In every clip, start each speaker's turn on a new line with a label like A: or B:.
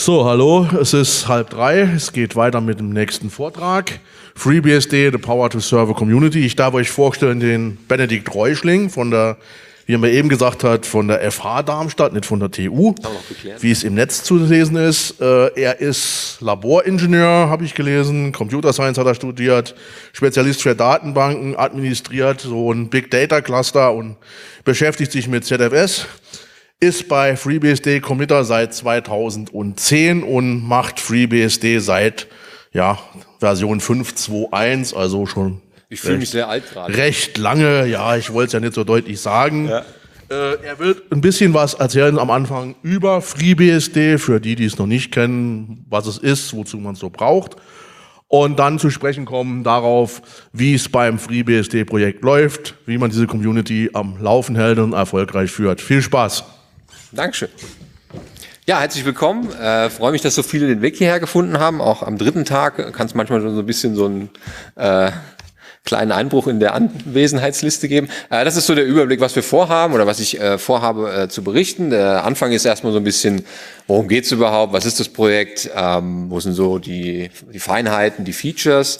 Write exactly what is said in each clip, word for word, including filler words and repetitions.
A: So, hallo, es ist halb drei, es geht weiter mit dem nächsten Vortrag. FreeBSD, the power to serve a community. Ich darf euch vorstellen den Benedikt Reuschling von der, wie er mir eben gesagt hat, von der F H Darmstadt, nicht von der T U, wie es im Netz zu lesen ist. Er ist Laboringenieur, habe ich gelesen, Computer Science hat er studiert, Spezialist für Datenbanken, administriert so ein Big Data Cluster und beschäftigt sich mit Z F S. Ist bei FreeBSD Committer seit zweitausendzehn und macht FreeBSD seit ja, Version fünf Punkt zwei Punkt eins, also schon
B: ich fühle mich sehr alt gerade.
A: Recht lange, ja, ich wollte es ja nicht so deutlich sagen.
B: Ja.
A: Äh, er wird ein bisschen was erzählen am Anfang über FreeBSD, für die, die es noch nicht kennen, was es ist, wozu man es so braucht. Und dann zu sprechen kommen darauf, wie es beim FreeBSD-Projekt läuft, wie man diese Community am Laufen hält und erfolgreich führt. Viel Spaß!
B: Dankeschön. Ja, herzlich willkommen. Äh, freue mich, dass so viele den Weg hierher gefunden haben. Auch am dritten Tag kann es manchmal schon so ein bisschen so einen äh, kleinen Einbruch in der Anwesenheitsliste geben. Äh, das ist so der Überblick, was wir vorhaben oder was ich äh, vorhabe äh, zu berichten. Der Anfang ist erstmal so ein bisschen, worum geht's überhaupt, was ist das Projekt, ähm, wo sind so die, die Feinheiten, die Features.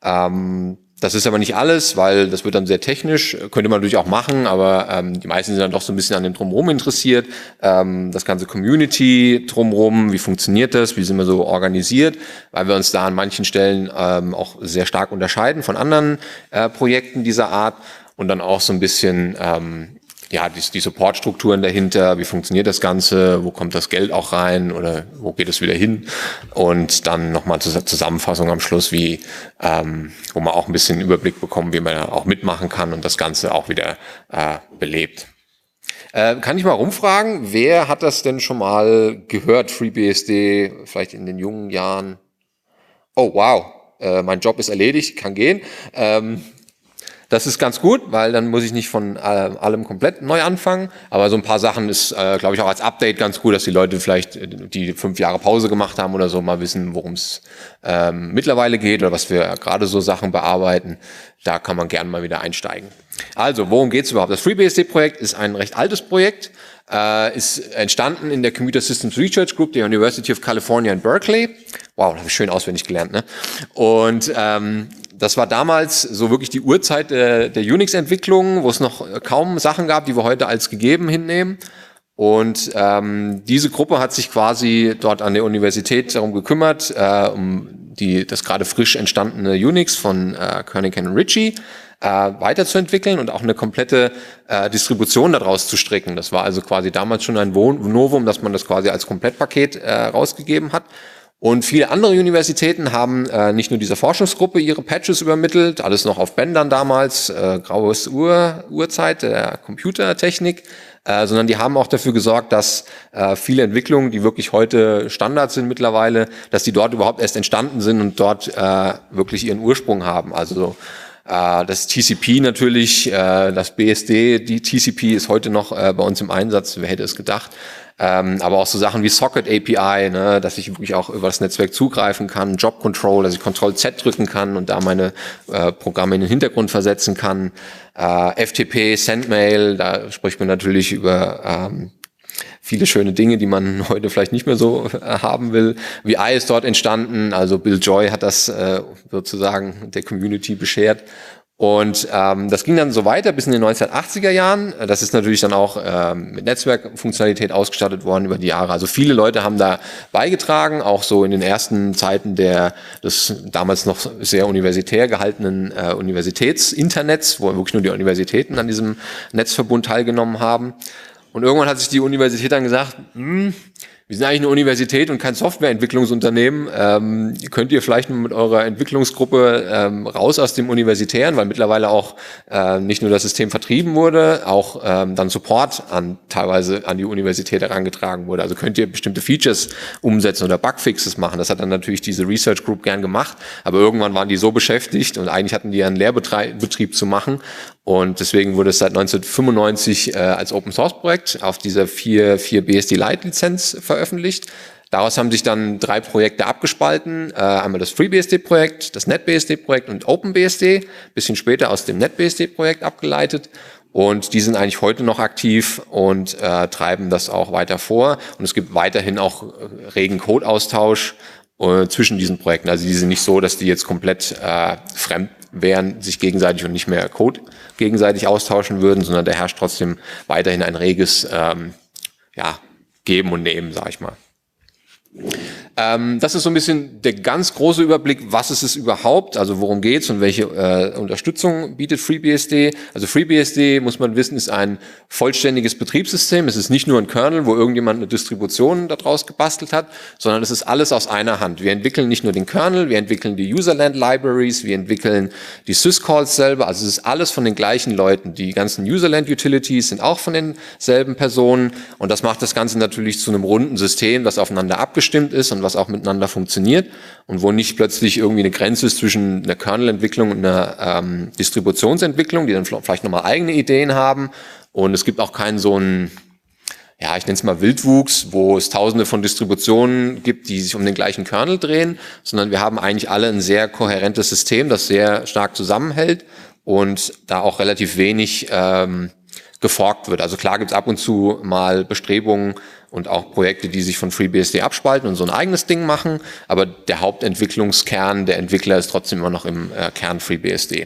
B: Ähm, Das ist aber nicht alles, weil das wird dann sehr technisch, könnte man natürlich auch machen, aber ähm, die meisten sind dann doch so ein bisschen an dem Drumherum interessiert. Ähm, das ganze Community drumherum, wie funktioniert das, wie sind wir so organisiert, weil wir uns da an manchen Stellen ähm, auch sehr stark unterscheiden von anderen äh, Projekten dieser Art und dann auch so ein bisschen ähm, ja, die, die Supportstrukturen dahinter, wie funktioniert das Ganze, wo kommt das Geld auch rein oder wo geht es wieder hin und dann nochmal zur Zusammenfassung am Schluss, wie ähm, wo man auch ein bisschen Überblick bekommt, wie man auch mitmachen kann und das Ganze auch wieder äh, belebt. Äh, kann ich mal rumfragen, wer hat das denn schon mal gehört, FreeBSD, vielleicht in den jungen Jahren? Oh, wow, äh, mein Job ist erledigt, kann gehen. Ähm, Das ist ganz gut, weil dann muss ich nicht von äh, allem komplett neu anfangen. Aber so ein paar Sachen ist, äh, glaube ich, auch als Update ganz gut, dass die Leute vielleicht, die fünf Jahre Pause gemacht haben oder so, mal wissen, worum es ähm, mittlerweile geht oder was wir gerade so Sachen bearbeiten. Da kann man gerne mal wieder einsteigen. Also, worum geht es überhaupt? Das FreeBSD-Projekt ist ein recht altes Projekt. Äh, ist entstanden in der Computer Systems Research Group der University of California in Berkeley. Wow, das habe ich schön auswendig gelernt, ne? Und ähm, das war damals so wirklich die Urzeit der, der Unix-Entwicklung, wo es noch kaum Sachen gab, die wir heute als gegeben hinnehmen. Und ähm, diese Gruppe hat sich quasi dort an der Universität darum gekümmert, äh, um die, das gerade frisch entstandene Unix von äh, Kernighan und Ritchie äh, weiterzuentwickeln und auch eine komplette äh, Distribution daraus zu stricken. Das war also quasi damals schon ein Novum, dass man das quasi als Komplettpaket äh, rausgegeben hat. Und viele andere Universitäten haben äh, nicht nur dieser Forschungsgruppe ihre Patches übermittelt, alles noch auf Bändern damals, äh, graues Ur, Urzeit der Computertechnik, äh, sondern die haben auch dafür gesorgt, dass äh, viele Entwicklungen, die wirklich heute Standard sind mittlerweile, dass die dort überhaupt erst entstanden sind und dort äh, wirklich ihren Ursprung haben. Also äh, das T C P natürlich, äh, das B S D, die T C P ist heute noch äh, bei uns im Einsatz, wer hätte es gedacht. Ähm, aber auch so Sachen wie Socket A P I, ne, dass ich wirklich auch über das Netzwerk zugreifen kann, Job Control, dass ich Control Z drücken kann und da meine äh, Programme in den Hintergrund versetzen kann. Äh, F T P, Sendmail, da spricht man natürlich über ähm, viele schöne Dinge, die man heute vielleicht nicht mehr so äh, haben will. V I ist dort entstanden, also Bill Joy hat das äh, sozusagen der Community beschert. Und ähm, das ging dann so weiter bis in den neunzehnhundertachtziger Jahren. Das ist natürlich dann auch ähm, mit Netzwerkfunktionalität ausgestattet worden über die Jahre. Also viele Leute haben da beigetragen, auch so in den ersten Zeiten der des damals noch sehr universitär gehaltenen äh, Universitätsinternets, wo wirklich nur die Universitäten an diesem Netzverbund teilgenommen haben. Und irgendwann hat sich die Universität dann gesagt, hm, wir sind eigentlich eine Universität und kein Softwareentwicklungsunternehmen. Ähm, könnt ihr vielleicht mit eurer Entwicklungsgruppe ähm, raus aus dem Universitären, weil mittlerweile auch äh, nicht nur das System vertrieben wurde, auch ähm, dann Support an teilweise an die Universität herangetragen wurde. Also könnt ihr bestimmte Features umsetzen oder Bugfixes machen. Das hat dann natürlich diese Research Group gern gemacht, aber irgendwann waren die so beschäftigt und eigentlich hatten die einen Lehrbetrieb zu machen. Und deswegen wurde es seit neunzehnhundertfünfundneunzig äh, als Open-Source-Projekt auf dieser vier Punkt vier B S D Lite-Lizenz veröffentlicht. Daraus haben sich dann drei Projekte abgespalten. Äh, einmal das FreeBSD-Projekt, das NetBSD-Projekt und OpenBSD. Bisschen später aus dem NetBSD-Projekt abgeleitet. Und die sind eigentlich heute noch aktiv und äh, treiben das auch weiter vor. Und es gibt weiterhin auch regen Codeaustausch äh, zwischen diesen Projekten. Also die sind nicht so, dass die jetzt komplett äh, fremd wären, sich gegenseitig und nicht mehr Code gegenseitig austauschen würden, sondern da herrscht trotzdem weiterhin ein reges ähm, ja, Geben und Nehmen, sag ich mal. Ähm, das ist so ein bisschen der ganz große Überblick, was ist es überhaupt, also worum geht's und welche äh, Unterstützung bietet FreeBSD. Also FreeBSD, muss man wissen, ist ein vollständiges Betriebssystem. Es ist nicht nur ein Kernel, wo irgendjemand eine Distribution daraus gebastelt hat, sondern es ist alles aus einer Hand. Wir entwickeln nicht nur den Kernel, wir entwickeln die Userland Libraries, wir entwickeln die Syscalls selber. Also es ist alles von den gleichen Leuten. Die ganzen Userland Utilities sind auch von denselben Personen und das macht das Ganze natürlich zu einem runden System, das aufeinander abgestimmt ist und was auch miteinander funktioniert und wo nicht plötzlich irgendwie eine Grenze ist zwischen einer Kernel-Entwicklung und einer ähm, Distributionsentwicklung, die dann vielleicht nochmal eigene Ideen haben. Und es gibt auch keinen so einen, ja, ich nenne es mal Wildwuchs, wo es tausende von Distributionen gibt, die sich um den gleichen Kernel drehen, sondern wir haben eigentlich alle ein sehr kohärentes System, das sehr stark zusammenhält und da auch relativ wenig ähm, geforkt wird. Also klar gibt es ab und zu mal Bestrebungen und auch Projekte, die sich von FreeBSD abspalten und so ein eigenes Ding machen, aber der Hauptentwicklungskern der Entwickler ist trotzdem immer noch im äh, Kern FreeBSD.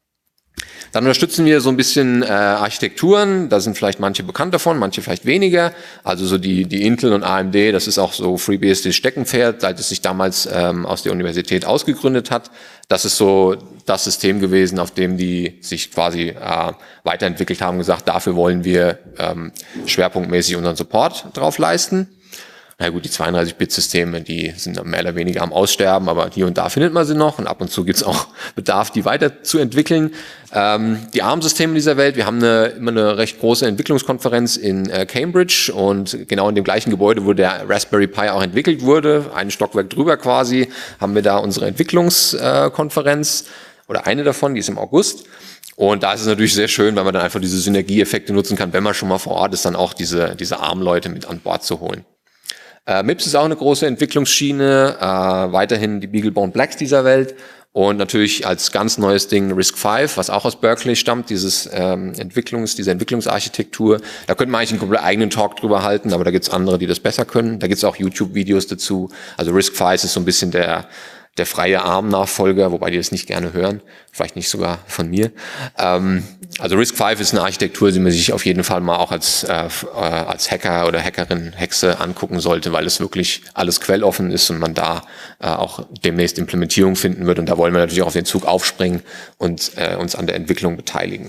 B: Dann unterstützen wir so ein bisschen äh, Architekturen, da sind vielleicht manche bekannt davon, manche vielleicht weniger. Also so die, die Intel und A M D, das ist auch so FreeBSD Steckenpferd, seit es sich damals ähm, aus der Universität ausgegründet hat. Das ist so das System gewesen, auf dem die sich quasi äh, weiterentwickelt haben, gesagt, dafür wollen wir ähm, schwerpunktmäßig unseren Support drauf leisten. Na gut, die zweiunddreißig Bit Systeme, die sind mehr oder weniger am Aussterben, aber hier und da findet man sie noch und ab und zu gibt es auch Bedarf, die weiterzuentwickeln. Ähm, die A R M-Systeme dieser Welt, wir haben eine, immer eine recht große Entwicklungskonferenz in äh, Cambridge und genau in dem gleichen Gebäude, wo der Raspberry Pi auch entwickelt wurde, ein Stockwerk drüber quasi, haben wir da unsere Entwicklungskonferenz äh, oder eine davon, die ist im August. Und da ist es natürlich sehr schön, weil man dann einfach diese Synergieeffekte nutzen kann, wenn man schon mal vor Ort ist, dann auch diese, diese A R M-Leute mit an Bord zu holen. Äh, M I P S ist auch eine große Entwicklungsschiene, äh, weiterhin die BeagleBone Blacks dieser Welt und natürlich als ganz neues Ding RISC fünf, was auch aus Berkeley stammt, dieses ähm, Entwicklungs, diese Entwicklungsarchitektur. Da könnte man eigentlich einen komplett eigenen Talk drüber halten, aber da gibt's andere, die das besser können. Da gibt's auch YouTube-Videos dazu. Also RISC fünf ist so ein bisschen der der freie A R M-Nachfolger, wobei die das nicht gerne hören, vielleicht nicht sogar von mir. Ähm, also RISC fünf ist eine Architektur, die man sich auf jeden Fall mal auch als, äh, als Hacker oder Hackerin, Hexe angucken sollte, weil es wirklich alles quelloffen ist und man da äh, auch demnächst Implementierung finden wird. Und da wollen wir natürlich auch auf den Zug aufspringen und äh, uns an der Entwicklung beteiligen.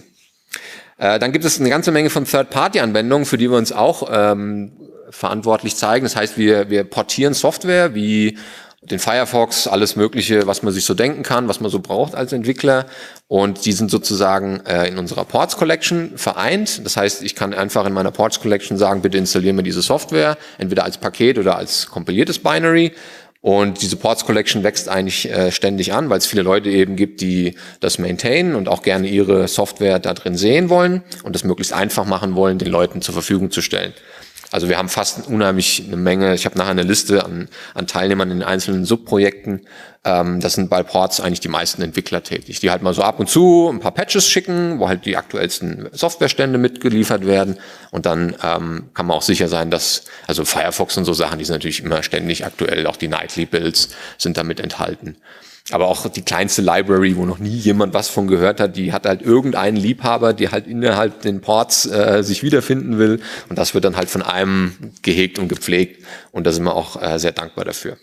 B: Äh, dann gibt es eine ganze Menge von Third-Party-Anwendungen, für die wir uns auch ähm, verantwortlich zeigen. Das heißt, wir, wir portieren Software wie den Firefox, alles Mögliche, was man sich so denken kann, was man so braucht als Entwickler. Und die sind sozusagen äh, in unserer Ports Collection vereint. Das heißt, ich kann einfach in meiner Ports Collection sagen, bitte installiere mir diese Software, entweder als Paket oder als kompiliertes Binary. Und diese Ports Collection wächst eigentlich äh, ständig an, weil es viele Leute eben gibt, die das maintainen und auch gerne ihre Software da drin sehen wollen und das möglichst einfach machen wollen, den Leuten zur Verfügung zu stellen. Also wir haben fast unheimlich eine Menge, ich habe nachher eine Liste an, an Teilnehmern in den einzelnen Subprojekten. Ähm, das sind bei Ports eigentlich die meisten Entwickler tätig, die halt mal so ab und zu ein paar Patches schicken, wo halt die aktuellsten Softwarestände mitgeliefert werden. Und dann ähm, kann man auch sicher sein, dass, also Firefox und so Sachen, die sind natürlich immer ständig aktuell, auch die Nightly Builds sind damit enthalten. Aber auch die kleinste Library, wo noch nie jemand was von gehört hat, die hat halt irgendeinen Liebhaber, der halt innerhalb den Ports äh, sich wiederfinden will. Und das wird dann halt von einem gehegt und gepflegt. Und da sind wir auch äh, sehr dankbar dafür.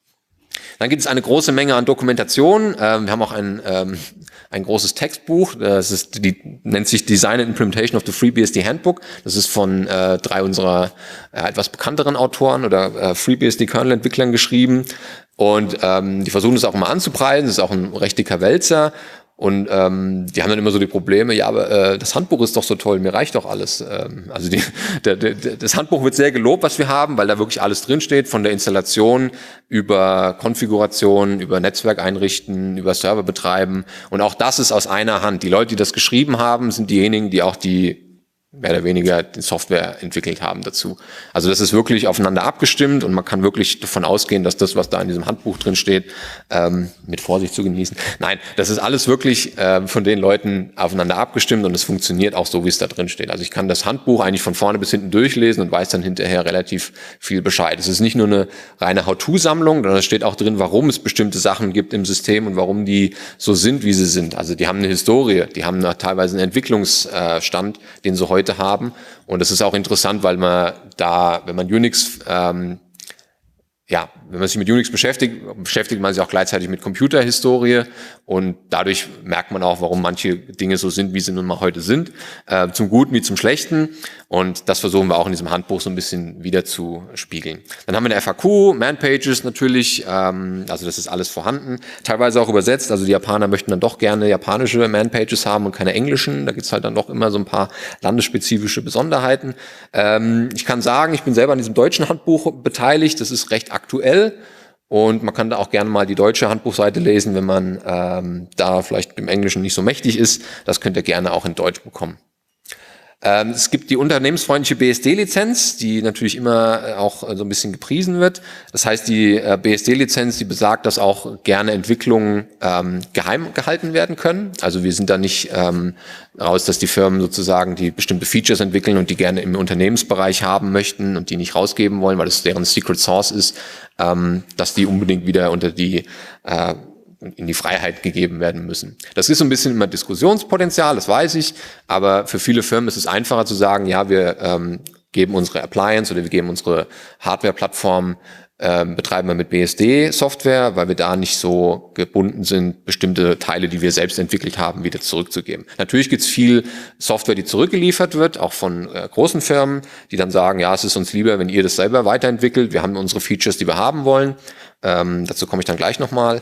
B: Dann gibt es eine große Menge an Dokumentation. Ähm, wir haben auch ein, ähm, ein großes Textbuch. Das ist, die nennt sich Design and Implementation of the FreeBSD Handbook. Das ist von äh, drei unserer äh, etwas bekannteren Autoren oder äh, FreeBSD-Kernel-Entwicklern geschrieben. Und ähm, die versuchen es auch immer anzupreisen. Das ist auch ein recht dicker Wälzer. Und ähm, die haben dann immer so die Probleme, ja, aber äh, das Handbuch ist doch so toll, mir reicht doch alles. Ähm, also die, der, der, das Handbuch wird sehr gelobt, was wir haben, weil da wirklich alles drinsteht, von der Installation über Konfiguration, über Netzwerk einrichten, über Server betreiben. Und auch das ist aus einer Hand. Die Leute, die das geschrieben haben, sind diejenigen, die auch die mehr oder weniger die Software entwickelt haben dazu. Also das ist wirklich aufeinander abgestimmt und man kann wirklich davon ausgehen, dass das, was da in diesem Handbuch drin steht, ähm, mit Vorsicht zu genießen. Nein, das ist alles wirklich äh, von den Leuten aufeinander abgestimmt und es funktioniert auch so, wie es da drin steht. Also ich kann das Handbuch eigentlich von vorne bis hinten durchlesen und weiß dann hinterher relativ viel Bescheid. Es ist nicht nur eine reine How-to-Sammlung, sondern es steht auch drin, warum es bestimmte Sachen gibt im System und warum die so sind, wie sie sind. Also die haben eine Historie, die haben teilweise einen Entwicklungsstand, den sie heute haben. Und das ist auch interessant, weil man da, wenn man Unix, ähm, ja, wenn man sich mit Unix beschäftigt, beschäftigt man sich auch gleichzeitig mit Computerhistorie und dadurch merkt man auch, warum manche Dinge so sind, wie sie nun mal heute sind, äh, zum Guten wie zum Schlechten. Und das versuchen wir auch in diesem Handbuch so ein bisschen wieder zu spiegeln. Dann haben wir eine F A Q, Man-Pages natürlich, ähm, also das ist alles vorhanden, teilweise auch übersetzt. Also die Japaner möchten dann doch gerne japanische Man-Pages haben und keine englischen. Da gibt's halt dann doch immer so ein paar landesspezifische Besonderheiten. Ähm, ich kann sagen, ich bin selber an diesem deutschen Handbuch beteiligt. Das ist recht aktuell. Und man kann da auch gerne mal die deutsche Handbuchseite lesen, wenn man ähm, da vielleicht im Englischen nicht so mächtig ist. Das könnt ihr gerne auch in Deutsch bekommen. Ähm, es gibt die unternehmensfreundliche B S D-Lizenz, die natürlich immer auch so ein bisschen gepriesen wird. Das heißt, die äh, B S D-Lizenz, die besagt, dass auch gerne Entwicklungen ähm, geheim gehalten werden können. Also wir sind da nicht ähm, raus, dass die Firmen sozusagen die bestimmte Features entwickeln und die gerne im Unternehmensbereich haben möchten und die nicht rausgeben wollen, weil das deren Secret Source ist, ähm, dass die unbedingt wieder unter die äh, in die Freiheit gegeben werden müssen. Das ist so ein bisschen immer Diskussionspotenzial, das weiß ich, aber für viele Firmen ist es einfacher zu sagen, ja, wir ähm, geben unsere Appliance oder wir geben unsere Hardware-Plattform, ähm, betreiben wir mit B S D-Software, weil wir da nicht so gebunden sind, bestimmte Teile, die wir selbst entwickelt haben, wieder zurückzugeben. Natürlich gibt es viel Software, die zurückgeliefert wird, auch von äh, großen Firmen, die dann sagen, ja, es ist uns lieber, wenn ihr das selber weiterentwickelt, wir haben unsere Features, die wir haben wollen. Ähm, dazu komme ich dann gleich nochmal.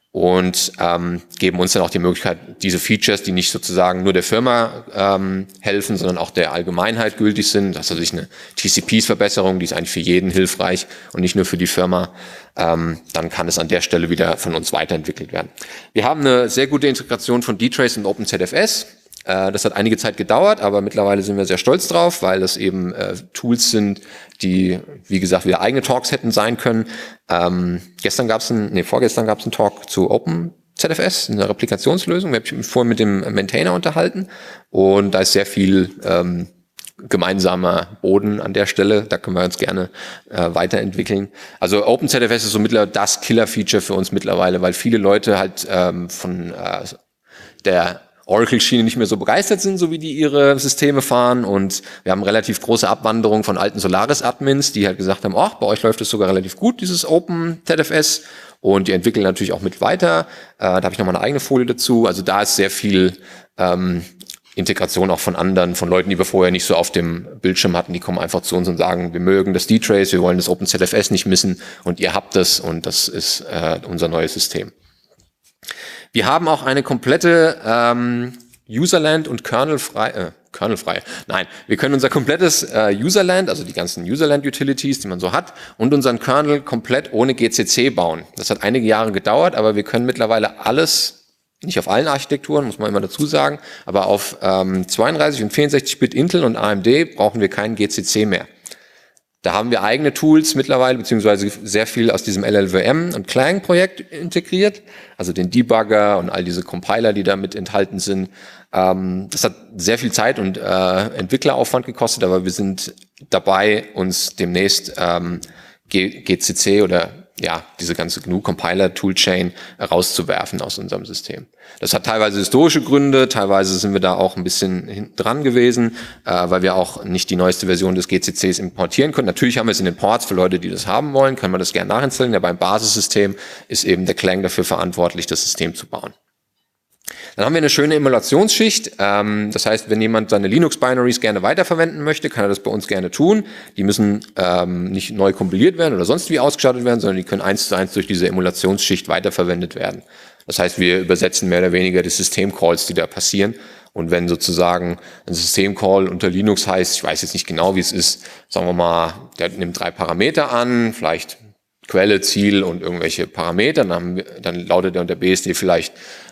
B: Und ähm, geben uns dann auch die Möglichkeit, diese Features, die nicht sozusagen nur der Firma ähm, helfen, sondern auch der Allgemeinheit gültig sind. Das ist natürlich eine T C P-Verbesserung, die ist eigentlich für jeden hilfreich und nicht nur für die Firma. Ähm, dann kann es an der Stelle wieder von uns weiterentwickelt werden. Wir haben eine sehr gute Integration von D-Trace und OpenZFS. Äh, das hat einige Zeit gedauert, aber mittlerweile sind wir sehr stolz drauf, weil das eben äh, Tools sind, die, wie gesagt, wieder eigene Talks hätten sein können. Ähm, gestern gab es ein, nee, vorgestern gab es einen Talk zu OpenZFS, eine Replikationslösung. Wir haben mich vorhin mit dem Maintainer unterhalten und da ist sehr viel ähm, gemeinsamer Boden an der Stelle. Da können wir uns gerne äh, weiterentwickeln. Also OpenZFS ist so mittlerweile das Killer-Feature für uns mittlerweile, weil viele Leute halt ähm, von äh, der Oracle-Schiene nicht mehr so begeistert sind, so wie die ihre Systeme fahren. Und wir haben relativ große Abwanderung von alten Solaris-Admins, die halt gesagt haben, ach, bei euch läuft es sogar relativ gut, dieses OpenZFS. Und die entwickeln natürlich auch mit weiter. Äh, da habe ich nochmal eine eigene Folie dazu. Also da ist sehr viel ähm, Integration auch von anderen, von Leuten, die wir vorher nicht so auf dem Bildschirm hatten. Die kommen einfach zu uns und sagen, wir mögen das D-Trace, wir wollen das OpenZFS nicht missen und ihr habt das und das ist äh, unser neues System. Wir haben auch eine komplette ähm, Userland und Kernel-frei, äh, Kernel-frei, nein, wir können unser komplettes äh, Userland, also die ganzen Userland-Utilities, die man so hat, und unseren Kernel komplett ohne G C C bauen. Das hat einige Jahre gedauert, aber wir können mittlerweile alles, nicht auf allen Architekturen, muss man immer dazu sagen, aber auf ähm, zweiunddreißig und vierundsechzig Bit Intel und A M D brauchen wir keinen G C C mehr. Da haben wir eigene Tools mittlerweile, beziehungsweise sehr viel aus diesem L L V M und Clang-Projekt integriert, also den Debugger und all diese Compiler, die da mit enthalten sind. Ähm, das hat sehr viel Zeit und äh, Entwickleraufwand gekostet, aber wir sind dabei, uns demnächst ähm, G C C oder ja, diese ganze G N U-Compiler-Toolchain rauszuwerfen aus unserem System. Das hat teilweise historische Gründe, teilweise sind wir da auch ein bisschen hinten dran gewesen, äh, weil wir auch nicht die neueste Version des G C Cs importieren können. Natürlich haben wir es in den Ports für Leute, die das haben wollen, können wir das gerne nachinstallieren, aber beim Basissystem ist eben der Clang dafür verantwortlich, das System zu bauen. Dann haben wir eine schöne Emulationsschicht. Ähm, das heißt, wenn jemand seine Linux-Binaries gerne weiterverwenden möchte, kann er das bei uns gerne tun. Die müssen ähm, nicht neu kompiliert werden oder sonst wie ausgestattet werden, sondern die können eins zu eins durch diese Emulationsschicht weiterverwendet werden. Das heißt, wir übersetzen mehr oder weniger die Systemcalls, die da passieren. Und wenn sozusagen ein Systemcall unter Linux heißt, ich weiß jetzt nicht genau, wie es ist, sagen wir mal, der nimmt drei Parameter an, vielleicht Quelle, Ziel und irgendwelche Parameter, dann, haben wir, dann lautet der unter B S D vielleicht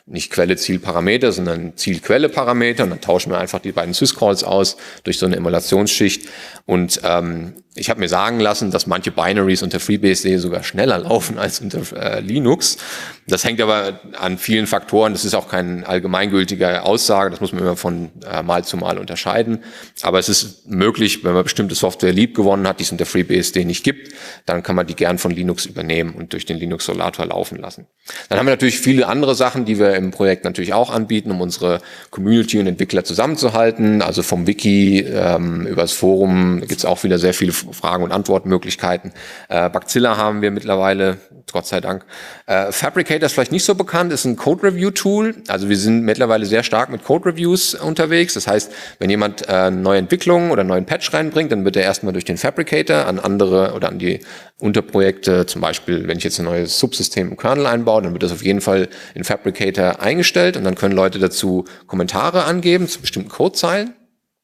B: nicht Quelle-Ziel-Parameter, sondern Ziel-Quelle-Parameter und dann tauschen wir einfach die beiden Syscalls aus durch so eine Emulationsschicht. Und ähm, ich habe mir sagen lassen, dass manche Binaries unter FreeBSD sogar schneller laufen als unter äh, Linux. Das hängt aber an vielen Faktoren. Das ist auch keine allgemeingültige Aussage. Das muss man immer von äh, Mal zu Mal unterscheiden. Aber es ist möglich, wenn man bestimmte Software lieb gewonnen hat, die es unter FreeBSD nicht gibt, dann kann man die gern von Linux übernehmen und durch den Linux-Solator laufen lassen. Dann haben wir natürlich viele andere Sachen, die wir im Projekt natürlich auch anbieten, um unsere Community und Entwickler zusammenzuhalten. Also vom Wiki ähm, über das Forum gibt es auch wieder sehr viele Fragen- und Antwortmöglichkeiten. Äh, Bugzilla haben wir mittlerweile, Gott sei Dank. Äh, Fabricator ist vielleicht nicht so bekannt, ist ein Code-Review-Tool. Also wir sind mittlerweile sehr stark mit Code-Reviews unterwegs. Das heißt, wenn jemand äh, eine neue Entwicklung oder einen neuen Patch reinbringt, dann wird er erstmal durch den Fabricator an andere oder an die Unterprojekte, zum Beispiel, wenn ich jetzt ein neues Subsystem im Kernel einbaue, dann wird das auf jeden Fall in Fabricator eingestellt und dann können Leute dazu Kommentare angeben zu bestimmten Codezeilen.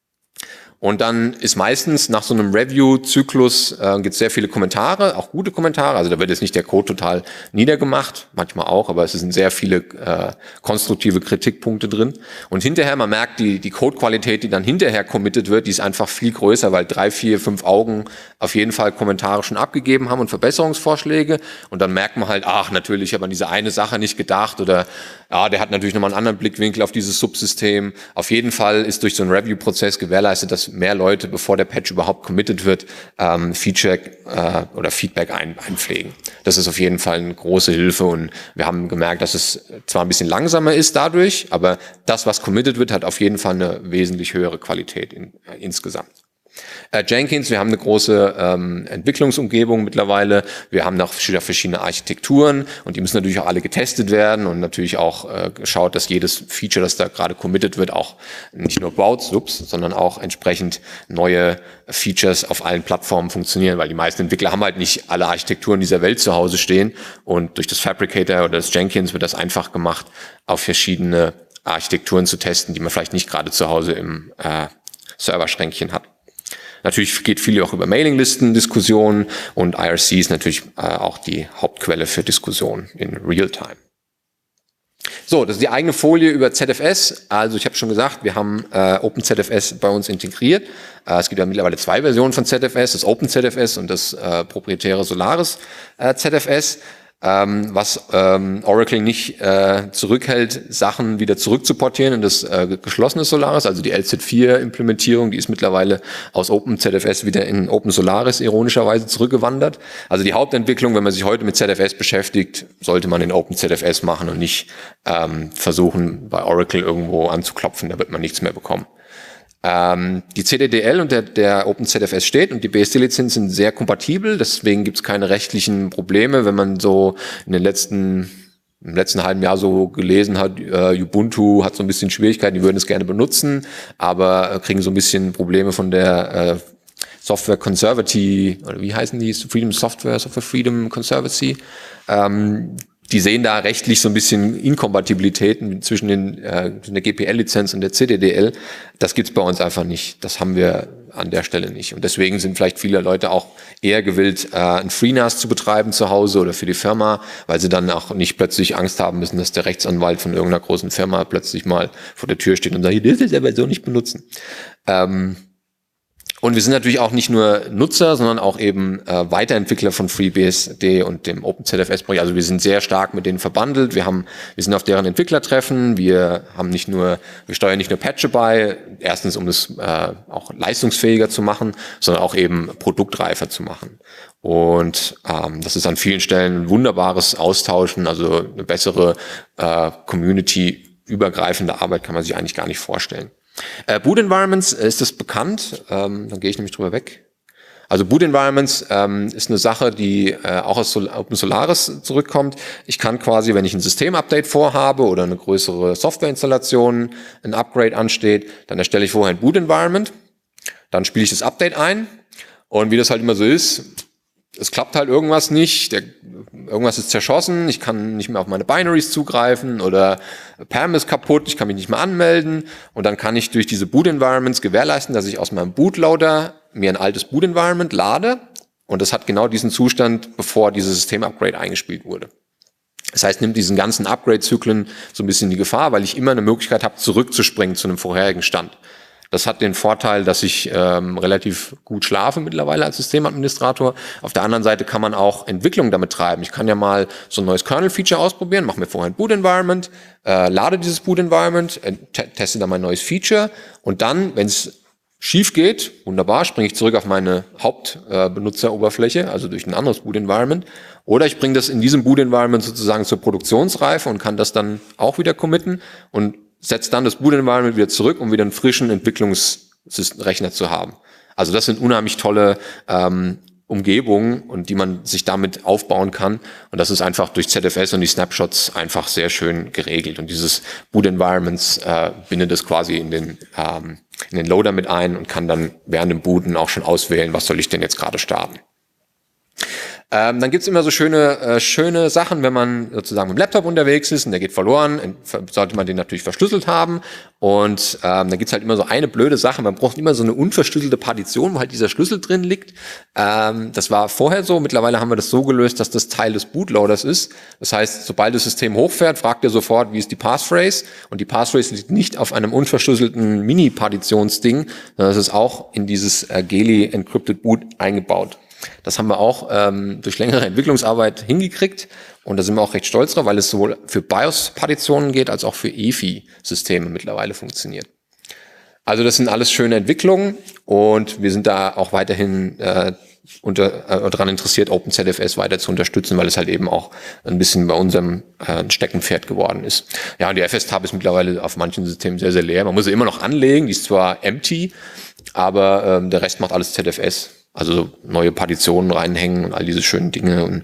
B: Und dann ist meistens nach so einem Review-Zyklus äh, gibt es sehr viele Kommentare, auch gute Kommentare. Also da wird jetzt nicht der Code total niedergemacht, manchmal auch, aber es sind sehr viele äh, konstruktive Kritikpunkte drin. Und hinterher, man merkt, die die Codequalität, die dann hinterher committed wird, die ist einfach viel größer, weil drei, vier, fünf Augen auf jeden Fall Kommentare schon abgegeben haben und Verbesserungsvorschläge. Und dann merkt man halt, ach, natürlich, ich habe an diese eine Sache nicht gedacht oder ja, der hat natürlich nochmal einen anderen Blickwinkel auf dieses Subsystem. Auf jeden Fall ist durch so einen Review-Prozess gewährleistet, dass mehr Leute, bevor der Patch überhaupt committed wird, ähm, Feature äh, oder Feedback ein, einpflegen. Das ist auf jeden Fall eine große Hilfe und wir haben gemerkt, dass es zwar ein bisschen langsamer ist dadurch, aber das, was committed wird, hat auf jeden Fall eine wesentlich höhere Qualität in, äh, insgesamt. Äh, Jenkins, wir haben eine große ähm, Entwicklungsumgebung mittlerweile. Wir haben noch verschiedene Architekturen und die müssen natürlich auch alle getestet werden und natürlich auch äh, geschaut, dass jedes Feature, das da gerade committed wird, auch nicht nur baut, subs, sondern auch entsprechend neue Features auf allen Plattformen funktionieren, weil die meisten Entwickler haben halt nicht alle Architekturen dieser Welt zu Hause stehen und durch das Fabricator oder das Jenkins wird das einfach gemacht, auf verschiedene Architekturen zu testen, die man vielleicht nicht gerade zu Hause im äh, Serverschränkchen hat. Natürlich geht viel auch über Mailinglisten-Diskussionen und I R C ist natürlich äh, auch die Hauptquelle für Diskussionen in Realtime. So, das ist die eigene Folie über Z F S. Also ich habe schon gesagt, wir haben äh, OpenZFS bei uns integriert. Äh, es gibt ja mittlerweile zwei Versionen von Z F S, das OpenZFS und das äh, proprietäre Solaris äh, Z F S. Ähm, was ähm, Oracle nicht äh, zurückhält, Sachen wieder zurückzuportieren in das äh, geschlossene Solaris, also die L Z vier Implementierung, die ist mittlerweile aus OpenZFS wieder in OpenSolaris ironischerweise zurückgewandert. Also die Hauptentwicklung, wenn man sich heute mit Z F S beschäftigt, sollte man in OpenZFS machen und nicht ähm, versuchen, bei Oracle irgendwo anzuklopfen, da wird man nichts mehr bekommen. Ähm, die C D D L und der, der OpenZFS steht und die B S D-Lizenz sind sehr kompatibel, deswegen gibt es keine rechtlichen Probleme, wenn man so in den letzten im letzten halben Jahr so gelesen hat, äh, Ubuntu hat so ein bisschen Schwierigkeiten, die würden es gerne benutzen, aber äh, kriegen so ein bisschen Probleme von der äh, Software Conservancy, oder wie heißen die? Freedom Software, Software Freedom Conservancy. Ähm, Die sehen da rechtlich so ein bisschen Inkompatibilitäten zwischen den, äh, der G P L-Lizenz und der C D D L. Das gibt's bei uns einfach nicht. Das haben wir an der Stelle nicht. Und deswegen sind vielleicht viele Leute auch eher gewillt, äh, ein FreeNAS zu betreiben zu Hause oder für die Firma, weil sie dann auch nicht plötzlich Angst haben müssen, dass der Rechtsanwalt von irgendeiner großen Firma plötzlich mal vor der Tür steht und sagt, das ist aber so nicht benutzen. Ähm, Und wir sind natürlich auch nicht nur Nutzer, sondern auch eben äh, Weiterentwickler von FreeBSD und dem OpenZFS-Projekt. Also wir sind sehr stark mit denen verbandelt. Wir haben, wir sind auf deren Entwicklertreffen. Wir haben nicht nur, wir steuern nicht nur Patche bei, erstens um es äh, auch leistungsfähiger zu machen, sondern auch eben produktreifer zu machen. Und ähm, das ist an vielen Stellen ein wunderbares Austauschen, also eine bessere äh, Community-übergreifende Arbeit kann man sich eigentlich gar nicht vorstellen. Äh, Boot Environments, äh, ist das bekannt? Ähm, dann gehe ich nämlich drüber weg. Also Boot Environments ähm, ist eine Sache, die äh, auch aus Sol- OpenSolaris zurückkommt. Ich kann quasi, wenn ich ein Systemupdate vorhabe oder eine größere Softwareinstallation, ein Upgrade ansteht, dann erstelle ich vorher ein Boot Environment, dann spiele ich das Update ein und wie das halt immer so ist, es klappt halt irgendwas nicht, der, irgendwas ist zerschossen, ich kann nicht mehr auf meine Binaries zugreifen oder Perm ist kaputt, ich kann mich nicht mehr anmelden und dann kann ich durch diese Boot-Environments gewährleisten, dass ich aus meinem Bootloader mir ein altes Boot-Environment lade und das hat genau diesen Zustand, bevor dieses System-Upgrade eingespielt wurde. Das heißt, nimmt diesen ganzen Upgrade-Zyklen so ein bisschen die Gefahr, weil ich immer eine Möglichkeit habe, zurückzuspringen zu einem vorherigen Stand. Das hat den Vorteil, dass ich ähm, relativ gut schlafe mittlerweile als Systemadministrator. Auf der anderen Seite kann man auch Entwicklung damit treiben. Ich kann ja mal so ein neues Kernel-Feature ausprobieren, mache mir vorher ein Boot-Environment, äh, lade dieses Boot-Environment, äh, teste dann mein neues Feature und dann, wenn es schief geht, wunderbar, springe ich zurück auf meine Hauptbenutzeroberfläche, äh, also durch ein anderes Boot-Environment. Oder ich bringe das in diesem Boot-Environment sozusagen zur Produktionsreife und kann das dann auch wieder committen und setzt dann das Boot-Environment wieder zurück, um wieder einen frischen Entwicklungsrechner zu haben. Also das sind unheimlich tolle ähm, Umgebungen und die man sich damit aufbauen kann. Und das ist einfach durch Z F S und die Snapshots einfach sehr schön geregelt. Und dieses Boot-Environments äh, bindet es quasi in den, ähm, in den Loader mit ein und kann dann während dem Booten auch schon auswählen, was soll ich denn jetzt gerade starten. Ähm, dann gibt's immer so schöne äh, schöne Sachen, wenn man sozusagen mit dem Laptop unterwegs ist und der geht verloren, sollte man den natürlich verschlüsselt haben. Und ähm, dann gibt's halt immer so eine blöde Sache, man braucht immer so eine unverschlüsselte Partition, wo halt dieser Schlüssel drin liegt. Ähm, das war vorher so, mittlerweile haben wir das so gelöst, dass das Teil des Bootloaders ist. Das heißt, sobald das System hochfährt, fragt er sofort, wie ist die Passphrase. Und die Passphrase liegt nicht auf einem unverschlüsselten Mini-Partitionsding, sondern es ist auch in dieses äh, Geli Encrypted Boot eingebaut. Das haben wir auch ähm, durch längere Entwicklungsarbeit hingekriegt und da sind wir auch recht stolz drauf, weil es sowohl für BIOS-Partitionen geht, als auch für E F I-Systeme mittlerweile funktioniert. Also das sind alles schöne Entwicklungen und wir sind da auch weiterhin äh, unter, äh, daran interessiert, OpenZFS weiter zu unterstützen, weil es halt eben auch ein bisschen bei unserem äh, Steckenpferd geworden ist. Ja, und die F S-Tab ist mittlerweile auf manchen Systemen sehr, sehr leer. Man muss sie immer noch anlegen, die ist zwar empty, aber ähm, der Rest macht alles Z F S. Also so neue Partitionen reinhängen und all diese schönen Dinge. Und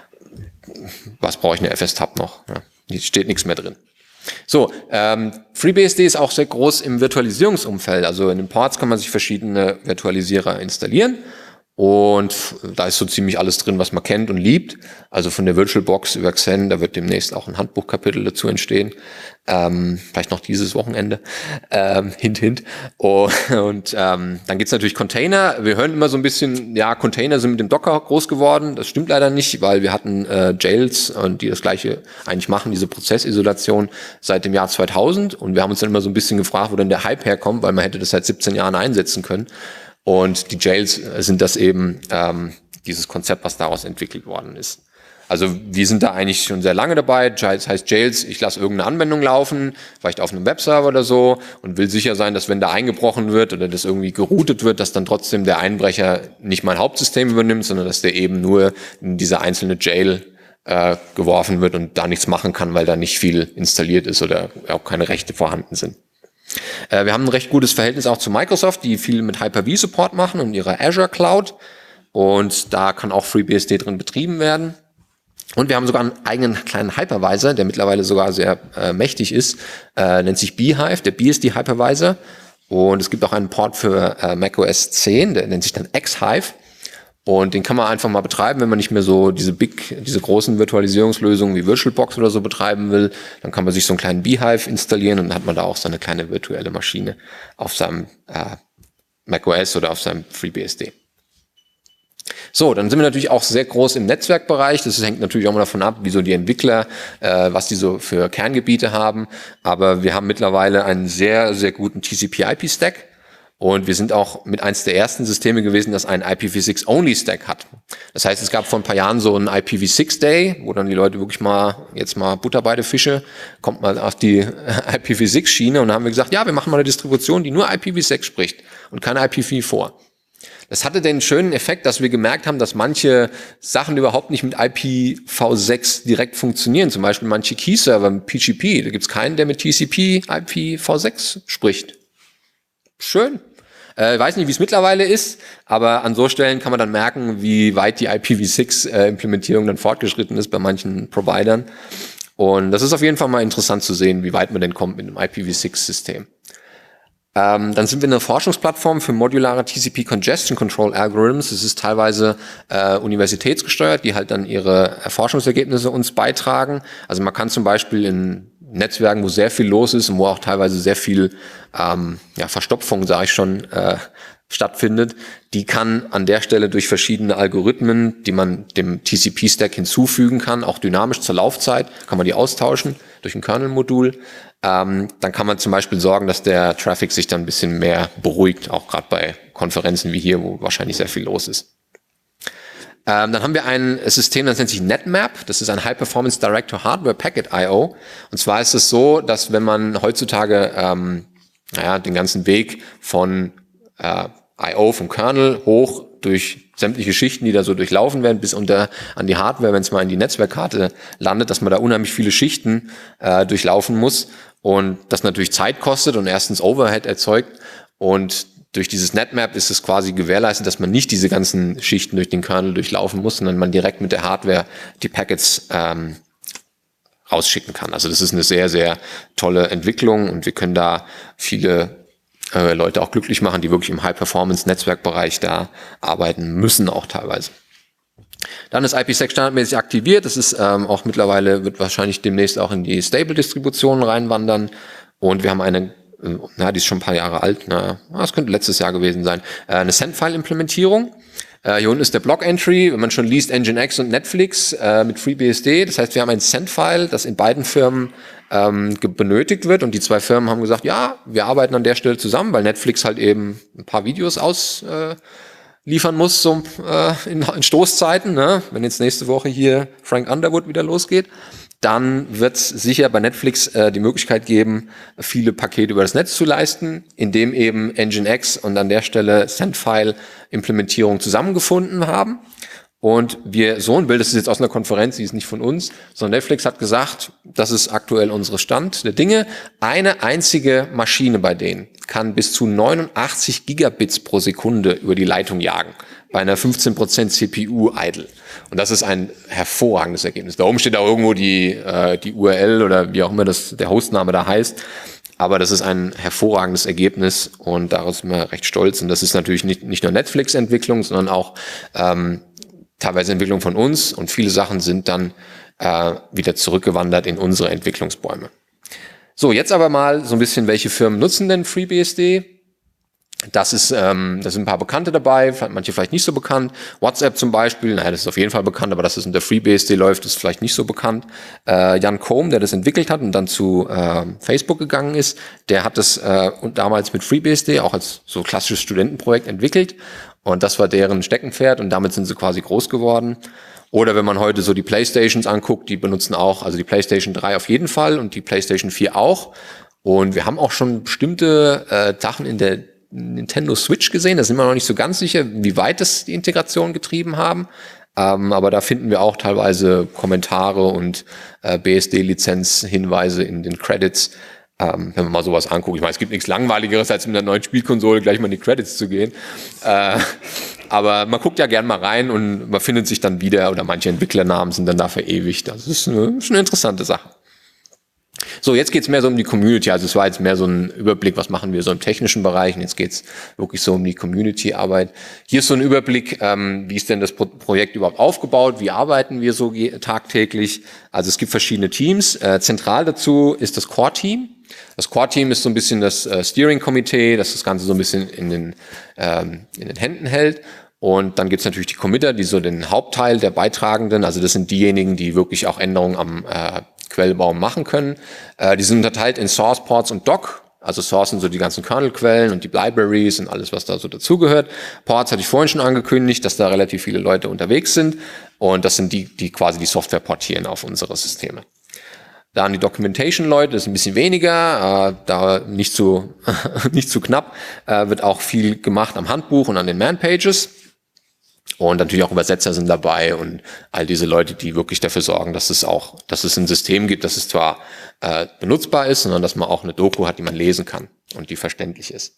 B: was brauche ich eine F S-Tab noch? Ja, hier steht nichts mehr drin. So, ähm, FreeBSD ist auch sehr groß im Virtualisierungsumfeld. Also in den Ports kann man sich verschiedene Virtualisierer installieren. Und da ist so ziemlich alles drin, was man kennt und liebt. Also von der VirtualBox über Xen, da wird demnächst auch ein Handbuchkapitel dazu entstehen. Ähm, vielleicht noch dieses Wochenende. Ähm, hint, hint. Oh, und ähm, dann gibt's natürlich Container. Wir hören immer so ein bisschen, ja, Container sind mit dem Docker groß geworden. Das stimmt leider nicht, weil wir hatten äh, Jails, und die das Gleiche eigentlich machen, diese Prozessisolation seit dem Jahr zweitausend. Und wir haben uns dann immer so ein bisschen gefragt, wo denn der Hype herkommt, weil man hätte das seit siebzehn Jahren einsetzen können. Und die Jails sind das eben, ähm, dieses Konzept, was daraus entwickelt worden ist. Also wir sind da eigentlich schon sehr lange dabei. Das heißt Jails, ich lasse irgendeine Anwendung laufen, vielleicht auf einem Webserver oder so und will sicher sein, dass wenn da eingebrochen wird oder das irgendwie geroutet wird, dass dann trotzdem der Einbrecher nicht mein Hauptsystem übernimmt, sondern dass der eben nur in diese einzelne Jail äh, geworfen wird und da nichts machen kann, weil da nicht viel installiert ist oder auch keine Rechte vorhanden sind. Wir haben ein recht gutes Verhältnis auch zu Microsoft, die viel mit Hyper-V-Support machen und ihrer Azure Cloud. Und da kann auch FreeBSD drin betrieben werden. Und wir haben sogar einen eigenen kleinen Hypervisor, der mittlerweile sogar sehr äh, mächtig ist, äh, nennt sich bhyve, der B S D Hypervisor. Und es gibt auch einen Port für äh, macOS zehn, der nennt sich dann Xhive. Und den kann man einfach mal betreiben, wenn man nicht mehr so diese big, diese großen Virtualisierungslösungen wie VirtualBox oder so betreiben will. Dann kann man sich so einen kleinen bhyve installieren und dann hat man da auch so eine kleine virtuelle Maschine auf seinem äh, macOS oder auf seinem FreeBSD. So, dann sind wir natürlich auch sehr groß im Netzwerkbereich. Das hängt natürlich auch mal davon ab, wie so die Entwickler, äh, was die so für Kerngebiete haben. Aber wir haben mittlerweile einen sehr, sehr guten T C P/I P-Stack. Und wir sind auch mit eins der ersten Systeme gewesen, das einen I P v six Only Stack hat. Das heißt, es gab vor ein paar Jahren so einen I P v six Day, wo dann die Leute wirklich mal, jetzt mal Butter bei der Fische, kommt mal auf die I P v six Schiene und dann haben wir gesagt, ja, wir machen mal eine Distribution, die nur I P v six spricht und kein I P v four. Das hatte den schönen Effekt, dass wir gemerkt haben, dass manche Sachen überhaupt nicht mit I P v six direkt funktionieren. Zum Beispiel manche Key-Server mit P G P. Da gibt es keinen, der mit T C P I P v six spricht. Schön. Ich äh, weiß nicht, wie es mittlerweile ist, aber an so Stellen kann man dann merken, wie weit die I P v six Implementierung dann fortgeschritten ist bei manchen Providern. Und das ist auf jeden Fall mal interessant zu sehen, wie weit man denn kommt mit einem I P v six System. Ähm, dann sind wir eine Forschungsplattform für modulare T C P Congestion Control Algorithms. Das ist teilweise äh, universitätsgesteuert, die halt dann ihre Forschungsergebnisse uns beitragen. Also man kann zum Beispiel in Netzwerken, wo sehr viel los ist und wo auch teilweise sehr viel ähm, ja, Verstopfung, sage ich schon, äh, stattfindet, die kann an der Stelle durch verschiedene Algorithmen, die man dem T C P-Stack hinzufügen kann, auch dynamisch zur Laufzeit, kann man die austauschen durch ein Kernel-Modul. Ähm, dann kann man zum Beispiel sorgen, dass der Traffic sich dann ein bisschen mehr beruhigt, auch gerade bei Konferenzen wie hier, wo wahrscheinlich sehr viel los ist. Ähm, dann haben wir ein System, das nennt sich NetMap. Das ist ein High-Performance Direct-to-Hardware Packet I O. Und zwar ist es so, dass wenn man heutzutage ähm, naja, den ganzen Weg von äh, I O vom Kernel hoch durch sämtliche Schichten, die da so durchlaufen werden, bis unter an die Hardware, wenn es mal in die Netzwerkkarte landet, dass man da unheimlich viele Schichten äh, durchlaufen muss und das natürlich Zeit kostet und erstens Overhead erzeugt. Und durch dieses NetMap ist es quasi gewährleistet, dass man nicht diese ganzen Schichten durch den Kernel durchlaufen muss, sondern man direkt mit der Hardware die Packets ähm, rausschicken kann. Also das ist eine sehr, sehr tolle Entwicklung und wir können da viele äh, Leute auch glücklich machen, die wirklich im High-Performance-Netzwerkbereich da arbeiten müssen, auch teilweise. Dann ist I P sec standardmäßig aktiviert. Das ist ähm, auch mittlerweile, wird wahrscheinlich demnächst auch in die Stable-Distributionen reinwandern. Und wir haben eine, äh, na, die ist schon ein paar Jahre alt, na, das könnte letztes Jahr gewesen sein, äh, eine Sendfile-Implementierung. Äh, hier unten ist der Block-Entry, wenn man schon liest, Nginx und Netflix äh, mit FreeBSD. Das heißt, wir haben ein Sendfile, das in beiden Firmen ähm, benötigt wird. Und die zwei Firmen haben gesagt, ja, wir arbeiten an der Stelle zusammen, weil Netflix halt eben ein paar Videos aus äh, liefern muss so, äh, in, in Stoßzeiten. Ne? Wenn jetzt nächste Woche hier Frank Underwood wieder losgeht, dann wird es sicher bei Netflix äh, die Möglichkeit geben, viele Pakete über das Netz zu leisten, indem eben Nginx und an der Stelle Sendfile-Implementierung zusammengefunden haben. Und wir so ein Bild, das ist jetzt aus einer Konferenz, die ist nicht von uns, sondern Netflix hat gesagt, das ist aktuell unsere Stand der Dinge. Eine einzige Maschine bei denen kann bis zu neunundachtzig Gigabits pro Sekunde über die Leitung jagen, bei einer fünfzehn Prozent C P U-Idle. Und das ist ein hervorragendes Ergebnis. Da oben steht auch irgendwo die, äh, die U R L oder wie auch immer das, der Hostname da heißt. Aber das ist ein hervorragendes Ergebnis und daraus sind wir recht stolz. Und das ist natürlich nicht, nicht nur Netflix-Entwicklung, sondern auch ähm, teilweise Entwicklung von uns. Und viele Sachen sind dann äh, wieder zurückgewandert in unsere Entwicklungsbäume. So, jetzt aber mal so ein bisschen, welche Firmen nutzen denn FreeBSD? Das ist, ähm, da sind ein paar Bekannte dabei, manche vielleicht nicht so bekannt. WhatsApp zum Beispiel, naja, das ist auf jeden Fall bekannt, aber dass es unter FreeBSD läuft, ist vielleicht nicht so bekannt. Äh, Jan Koum, der das entwickelt hat und dann zu äh, Facebook gegangen ist, der hat das äh, und damals mit FreeBSD auch als so klassisches Studentenprojekt entwickelt und das war deren Steckenpferd und damit sind sie quasi groß geworden. Oder wenn man heute so die Playstations anguckt, die benutzen auch, also die PlayStation drei auf jeden Fall und die PlayStation vier auch. Und wir haben auch schon bestimmte äh, Sachen in der Nintendo Switch gesehen. Da sind wir noch nicht so ganz sicher, wie weit das die Integration getrieben haben. Ähm, aber da finden wir auch teilweise Kommentare und äh, B S D-Lizenz-Hinweise in den Credits. Ähm, wenn man mal sowas anguckt. Ich meine, es gibt nichts Langweiligeres, als mit einer neuen Spielkonsole gleich mal in die Credits zu gehen. Äh, aber man guckt ja gern mal rein und man findet sich dann wieder oder manche Entwicklernamen sind dann da verewigt. Das ist eine, ist eine interessante Sache. So, jetzt geht's mehr so um die Community. Also es war jetzt mehr so ein Überblick, was machen wir so im technischen Bereich. Und jetzt geht's wirklich so um die Community-Arbeit. Hier ist so ein Überblick, ähm, wie ist denn das Pro- Projekt überhaupt aufgebaut? Wie arbeiten wir so ge- tagtäglich? Also es gibt verschiedene Teams. Äh, zentral dazu ist das Core-Team. Das Core-Team ist so ein bisschen das äh, Steering-Komitee, das das Ganze so ein bisschen in den, ähm, in den Händen hält. Und dann gibt's natürlich die Committer, die so den Hauptteil der Beitragenden, also das sind diejenigen, die wirklich auch Änderungen am äh, Quellbaum machen können. Äh, die sind unterteilt in Source, Ports und Doc. Also Source sind so die ganzen Kernel-Quellen und die Libraries und alles, was da so dazugehört. Ports hatte ich vorhin schon angekündigt, dass da relativ viele Leute unterwegs sind. Und das sind die, die quasi die Software portieren auf unsere Systeme. Dann die Documentation-Leute, das ist ein bisschen weniger, äh, da nicht zu, nicht zu knapp, äh, wird auch viel gemacht am Handbuch und an den Man-Pages. Und natürlich auch Übersetzer sind dabei und all diese Leute, die wirklich dafür sorgen, dass es auch, dass es ein System gibt, dass es zwar äh, benutzbar ist, sondern dass man auch eine Doku hat, die man lesen kann und die verständlich ist.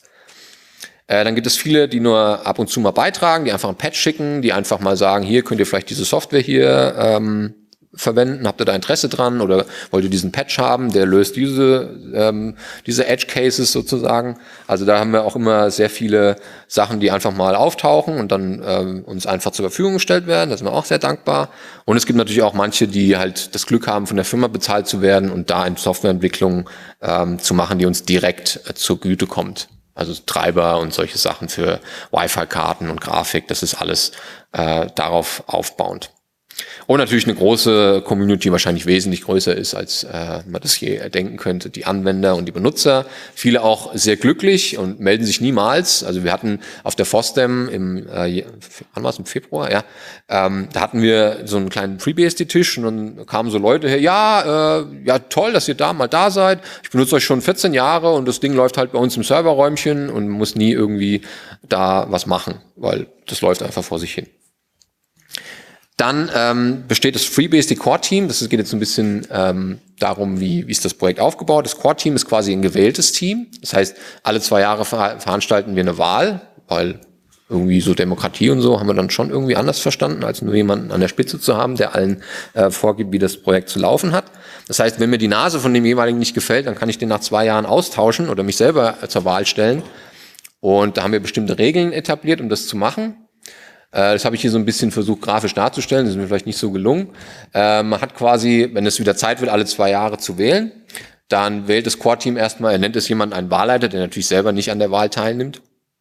B: Äh, dann gibt es viele, die nur ab und zu mal beitragen, die einfach einen Patch schicken, die einfach mal sagen, hier könnt ihr vielleicht diese Software hier ähm, verwenden, habt ihr da Interesse dran oder wollt ihr diesen Patch haben, der löst diese ähm, diese Edge Cases sozusagen. Also da haben wir auch immer sehr viele Sachen, die einfach mal auftauchen und dann ähm, uns einfach zur Verfügung gestellt werden. Da sind wir auch sehr dankbar. Und es gibt natürlich auch manche, die halt das Glück haben, von der Firma bezahlt zu werden und da eine Softwareentwicklung ähm, zu machen, die uns direkt äh, zur Güte kommt. Also Treiber und solche Sachen für Wi-Fi-Karten und Grafik, das ist alles äh, darauf aufbauend. Und natürlich eine große Community, wahrscheinlich wesentlich größer ist, als äh, man das je erdenken könnte. Die Anwender und die Benutzer, viele auch sehr glücklich und melden sich niemals. Also wir hatten auf der FOSDEM im, äh, wann war es, im Februar, ja, ähm, da hatten wir so einen kleinen FreeBSD-Tisch und dann kamen so Leute her, ja, äh, ja toll, dass ihr da mal da seid. Ich benutze euch schon vierzehn Jahre und das Ding läuft halt bei uns im Serverräumchen und muss nie irgendwie da was machen, weil das läuft einfach vor sich hin. Dann ähm, besteht das FreeBSD Core Team. Das geht jetzt ein bisschen ähm, darum, wie, wie ist das Projekt aufgebaut. Das Core Team ist quasi ein gewähltes Team. Das heißt, alle zwei Jahre ver veranstalten wir eine Wahl, weil irgendwie so Demokratie und so haben wir dann schon irgendwie anders verstanden, als nur jemanden an der Spitze zu haben, der allen äh, vorgibt, wie das Projekt zu laufen hat. Das heißt, wenn mir die Nase von dem jeweiligen nicht gefällt, dann kann ich den nach zwei Jahren austauschen oder mich selber zur Wahl stellen. Und da haben wir bestimmte Regeln etabliert, um das zu machen. Das habe ich hier so ein bisschen versucht, grafisch darzustellen. Das ist mir vielleicht nicht so gelungen. Äh, man hat quasi, wenn es wieder Zeit wird, alle zwei Jahre zu wählen, dann wählt das Core-Team erstmal, er nennt es jemanden einen Wahlleiter, der natürlich selber nicht an der Wahl teilnimmt.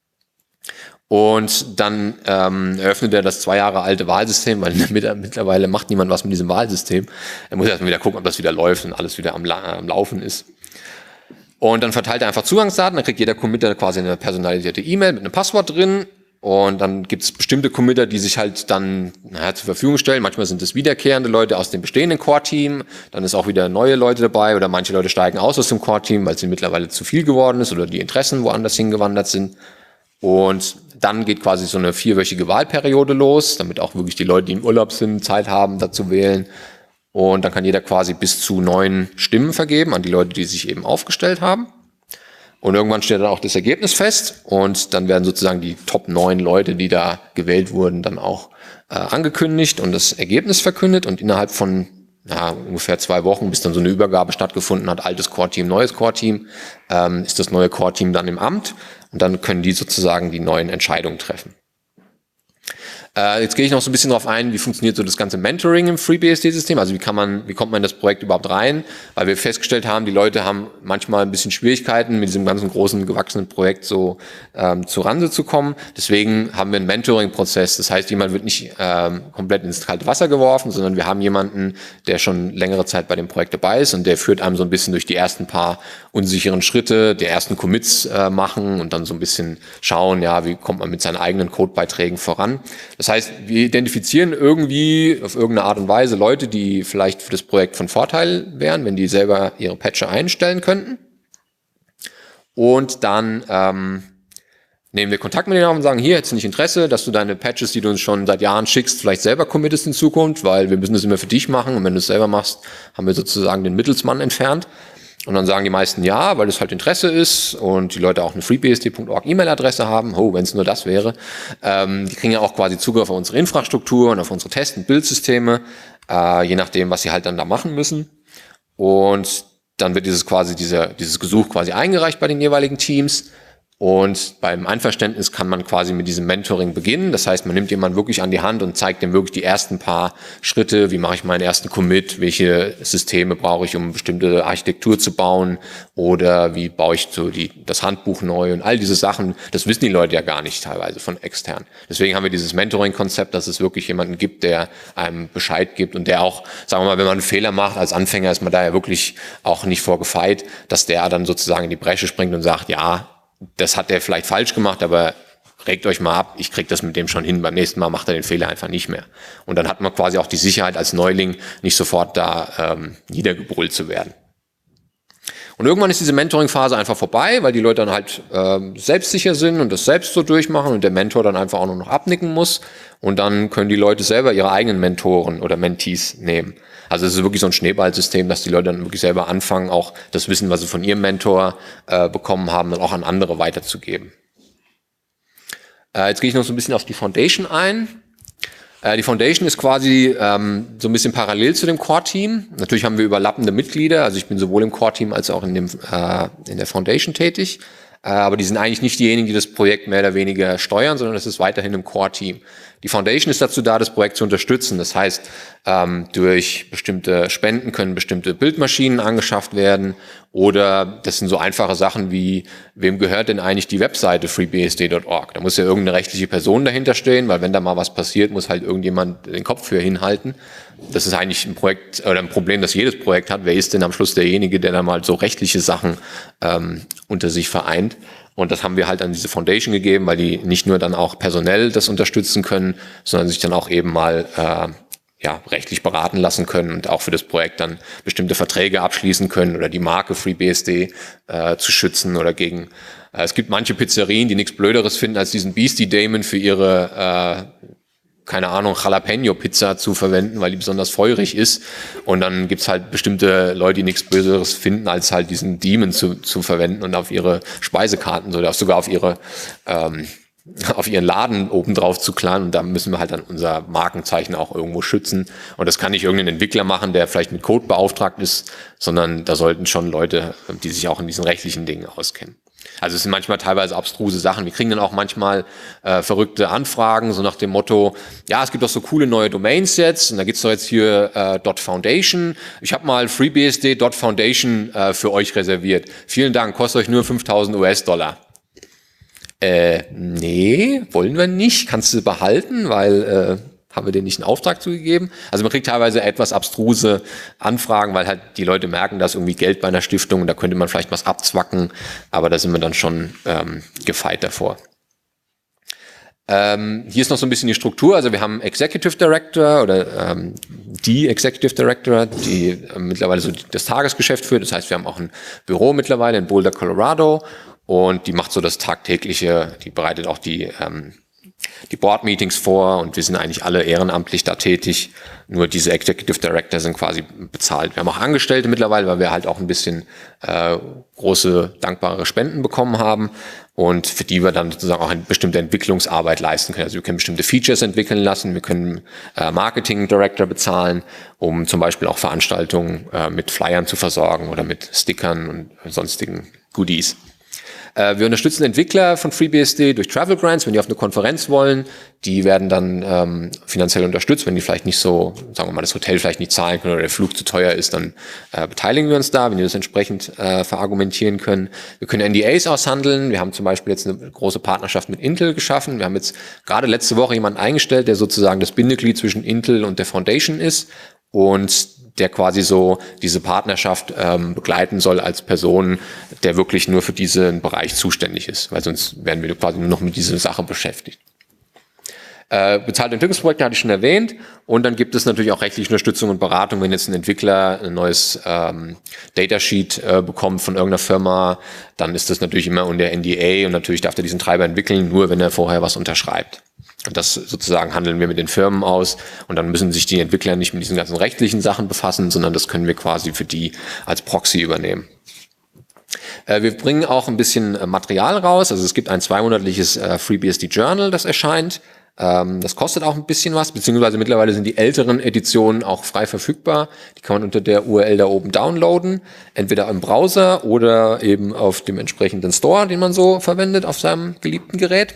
B: Und dann ähm, eröffnet er das zwei Jahre alte Wahlsystem, weil mittlerweile macht niemand was mit diesem Wahlsystem. Er muss erstmal wieder gucken, ob das wieder läuft und alles wieder am, La am Laufen ist. Und dann verteilt er einfach Zugangsdaten, dann kriegt jeder Committer quasi eine personalisierte E-Mail mit einem Passwort drin. Und dann gibt es bestimmte Committer, die sich halt dann naja, zur Verfügung stellen. Manchmal sind es wiederkehrende Leute aus dem bestehenden Core-Team. Dann ist auch wieder neue Leute dabei oder manche Leute steigen aus aus dem Core-Team, weil es ihnen mittlerweile zu viel geworden ist oder die Interessen woanders hingewandert sind. Und dann geht quasi so eine vierwöchige Wahlperiode los, damit auch wirklich die Leute, die im Urlaub sind, Zeit haben, da zu wählen. Und dann kann jeder quasi bis zu neun Stimmen vergeben an die Leute, die sich eben aufgestellt haben. Und irgendwann steht dann auch das Ergebnis fest und dann werden sozusagen die Top neun Leute, die da gewählt wurden, dann auch äh, angekündigt und das Ergebnis verkündet. Und innerhalb von ja, ungefähr zwei Wochen, bis dann so eine Übergabe stattgefunden hat, altes Core-Team, neues Core-Team, ähm, ist das neue Core-Team dann im Amt und dann können die sozusagen die neuen Entscheidungen treffen. Äh, jetzt gehe ich noch so ein bisschen darauf ein, wie funktioniert so das ganze Mentoring im FreeBSD-System, also wie kann man, wie kommt man in das Projekt überhaupt rein, weil wir festgestellt haben, die Leute haben manchmal ein bisschen Schwierigkeiten, mit diesem ganzen großen, gewachsenen Projekt so ähm, zur Rande zu kommen. Deswegen haben wir einen Mentoring-Prozess, das heißt, jemand wird nicht ähm, komplett ins kalte Wasser geworfen, sondern wir haben jemanden, der schon längere Zeit bei dem Projekt dabei ist und der führt einem so ein bisschen durch die ersten paar unsicheren Schritte, die ersten Commits äh, machen und dann so ein bisschen schauen, ja, wie kommt man mit seinen eigenen Codebeiträgen voran. Das heißt, wir identifizieren irgendwie auf irgendeine Art und Weise Leute, die vielleicht für das Projekt von Vorteil wären, wenn die selber ihre Patche einstellen könnten. Und dann ähm, nehmen wir Kontakt mit denen auf und sagen, hier, hättest du nicht Interesse, dass du deine Patches, die du uns schon seit Jahren schickst, vielleicht selber committest in Zukunft, weil wir müssen das immer für dich machen und wenn du es selber machst, haben wir sozusagen den Mittelsmann entfernt. Und dann sagen die meisten ja, weil es halt Interesse ist und die Leute auch eine freebsd punkt org E-Mail-Adresse haben. Oh, wenn es nur das wäre. Ähm, die kriegen ja auch quasi Zugriff auf unsere Infrastruktur und auf unsere Test- und Bildsysteme, äh, je nachdem, was sie halt dann da machen müssen. Und dann wird dieses quasi dieser, dieses Gesuch quasi eingereicht bei den jeweiligen Teams. Und beim Einverständnis kann man quasi mit diesem Mentoring beginnen. Das heißt, man nimmt jemanden wirklich an die Hand und zeigt dem wirklich die ersten paar Schritte. Wie mache ich meinen ersten Commit? Welche Systeme brauche ich, um bestimmte Architektur zu bauen? Oder wie baue ich so die, das Handbuch neu? Und all diese Sachen, das wissen die Leute ja gar nicht teilweise von extern. Deswegen haben wir dieses Mentoring-Konzept, dass es wirklich jemanden gibt, der einem Bescheid gibt und der auch, sagen wir mal, wenn man einen Fehler macht, als Anfänger ist man da ja wirklich auch nicht vorgefeit, dass der dann sozusagen in die Bresche springt und sagt, ja, das hat er vielleicht falsch gemacht, aber regt euch mal ab, ich krieg das mit dem schon hin, beim nächsten Mal macht er den Fehler einfach nicht mehr. Und dann hat man quasi auch die Sicherheit als Neuling, nicht sofort da ähm, niedergebrüllt zu werden. Und irgendwann ist diese Mentoring-Phase einfach vorbei, weil die Leute dann halt ähm, selbstsicher sind und das selbst so durchmachen und der Mentor dann einfach auch nur noch abnicken muss und dann können die Leute selber ihre eigenen Mentoren oder Mentees nehmen. Also es ist wirklich so ein Schneeballsystem, dass die Leute dann wirklich selber anfangen, auch das Wissen, was sie von ihrem Mentor äh, bekommen haben, dann auch an andere weiterzugeben. Äh, jetzt gehe ich noch so ein bisschen auf die Foundation ein. Äh, die Foundation ist quasi ähm, so ein bisschen parallel zu dem Core-Team. Natürlich haben wir überlappende Mitglieder, also ich bin sowohl im Core-Team als auch in, dem, äh, in der Foundation tätig. äh, aber die sind eigentlich nicht diejenigen, die das Projekt mehr oder weniger steuern, sondern das ist weiterhin im Core-Team. Die Foundation ist dazu da, das Projekt zu unterstützen. Das heißt, ähm, durch bestimmte Spenden können bestimmte Bildmaschinen angeschafft werden oder das sind so einfache Sachen wie, wem gehört denn eigentlich die Webseite free b s d punkt org? Da muss ja irgendeine rechtliche Person dahinter stehen, weil wenn da mal was passiert, muss halt irgendjemand den Kopf für hinhalten. Das ist eigentlich ein Projekt oder ein Problem, das jedes Projekt hat. Wer ist denn am Schluss derjenige, der da mal so rechtliche Sachen ähm, unter sich vereint? Und das haben wir halt an diese Foundation gegeben, weil die nicht nur dann auch personell das unterstützen können, sondern sich dann auch eben mal äh, ja, rechtlich beraten lassen können und auch für das Projekt dann bestimmte Verträge abschließen können oder die Marke FreeBSD äh, zu schützen oder gegen. Äh, es gibt manche Pizzerien, die nichts Blöderes finden, als diesen Beastie Damon für ihre äh, keine Ahnung, Jalapeno-Pizza zu verwenden, weil die besonders feurig ist. Und dann gibt's halt bestimmte Leute, die nichts Böseres finden, als halt diesen Demon zu, zu verwenden und auf ihre Speisekarten oder sogar auf ihre ähm, auf ihren Laden oben drauf zu klaren. Und da müssen wir halt dann unser Markenzeichen auch irgendwo schützen. Und das kann nicht irgendein Entwickler machen, der vielleicht mit Code beauftragt ist, sondern da sollten schon Leute, die sich auch in diesen rechtlichen Dingen auskennen. Also es sind manchmal teilweise abstruse Sachen. Wir kriegen dann auch manchmal äh, verrückte Anfragen, so nach dem Motto, ja, es gibt doch so coole neue Domains jetzt und da gibt's doch jetzt hier äh, .foundation. Ich habe mal FreeBSD.Foundation äh, für euch reserviert. Vielen Dank, kostet euch nur fünftausend US-Dollar. Äh, nee, wollen wir nicht. Kannst du behalten, weil... Äh, haben wir denen nicht einen Auftrag zugegeben. Also man kriegt teilweise etwas abstruse Anfragen, weil halt die Leute merken, dass irgendwie Geld bei einer Stiftung und da könnte man vielleicht was abzwacken, aber da sind wir dann schon ähm, gefeit davor. Ähm, hier ist noch so ein bisschen die Struktur. Also wir haben Executive Director oder ähm, die Executive Director, die äh, mittlerweile so das Tagesgeschäft führt. Das heißt, wir haben auch ein Büro mittlerweile in Boulder, Colorado und die macht so das tagtägliche, die bereitet auch die ähm, die Board-Meetings vor und wir sind eigentlich alle ehrenamtlich da tätig. Nur diese Executive Director sind quasi bezahlt. Wir haben auch Angestellte mittlerweile, weil wir halt auch ein bisschen äh, große, dankbare Spenden bekommen haben und für die wir dann sozusagen auch eine bestimmte Entwicklungsarbeit leisten können. Also wir können bestimmte Features entwickeln lassen, wir können äh, Marketing Director bezahlen, um zum Beispiel auch Veranstaltungen äh, mit Flyern zu versorgen oder mit Stickern und sonstigen Goodies. Wir unterstützen Entwickler von FreeBSD durch Travel Grants, wenn die auf eine Konferenz wollen. Die werden dann ähm, finanziell unterstützt, wenn die vielleicht nicht so, sagen wir mal, das Hotel vielleicht nicht zahlen können oder der Flug zu teuer ist, dann äh, beteiligen wir uns da, wenn die das entsprechend äh, verargumentieren können. Wir können N D As aushandeln. Wir haben zum Beispiel jetzt eine große Partnerschaft mit Intel geschaffen. Wir haben jetzt gerade letzte Woche jemanden eingestellt, der sozusagen das Bindeglied zwischen Intel und der Foundation ist und der quasi so diese Partnerschaft ähm, begleiten soll als Person, der wirklich nur für diesen Bereich zuständig ist, weil sonst werden wir quasi nur noch mit dieser Sache beschäftigt. Äh, bezahlte Entwicklungsprojekte hatte ich schon erwähnt und dann gibt es natürlich auch rechtliche Unterstützung und Beratung, wenn jetzt ein Entwickler ein neues ähm, Datasheet äh, bekommt von irgendeiner Firma, dann ist das natürlich immer unter N D A und natürlich darf er diesen Treiber entwickeln, nur wenn er vorher was unterschreibt. Und das sozusagen handeln wir mit den Firmen aus und dann müssen sich die Entwickler nicht mit diesen ganzen rechtlichen Sachen befassen, sondern das können wir quasi für die als Proxy übernehmen. Äh, wir bringen auch ein bisschen äh, Material raus, also es gibt ein zweimonatliches äh, FreeBSD Journal, das erscheint. Ähm, das kostet auch ein bisschen was, beziehungsweise mittlerweile sind die älteren Editionen auch frei verfügbar. Die kann man unter der U R L da oben downloaden, entweder im Browser oder eben auf dem entsprechenden Store, den man so verwendet auf seinem geliebten Gerät.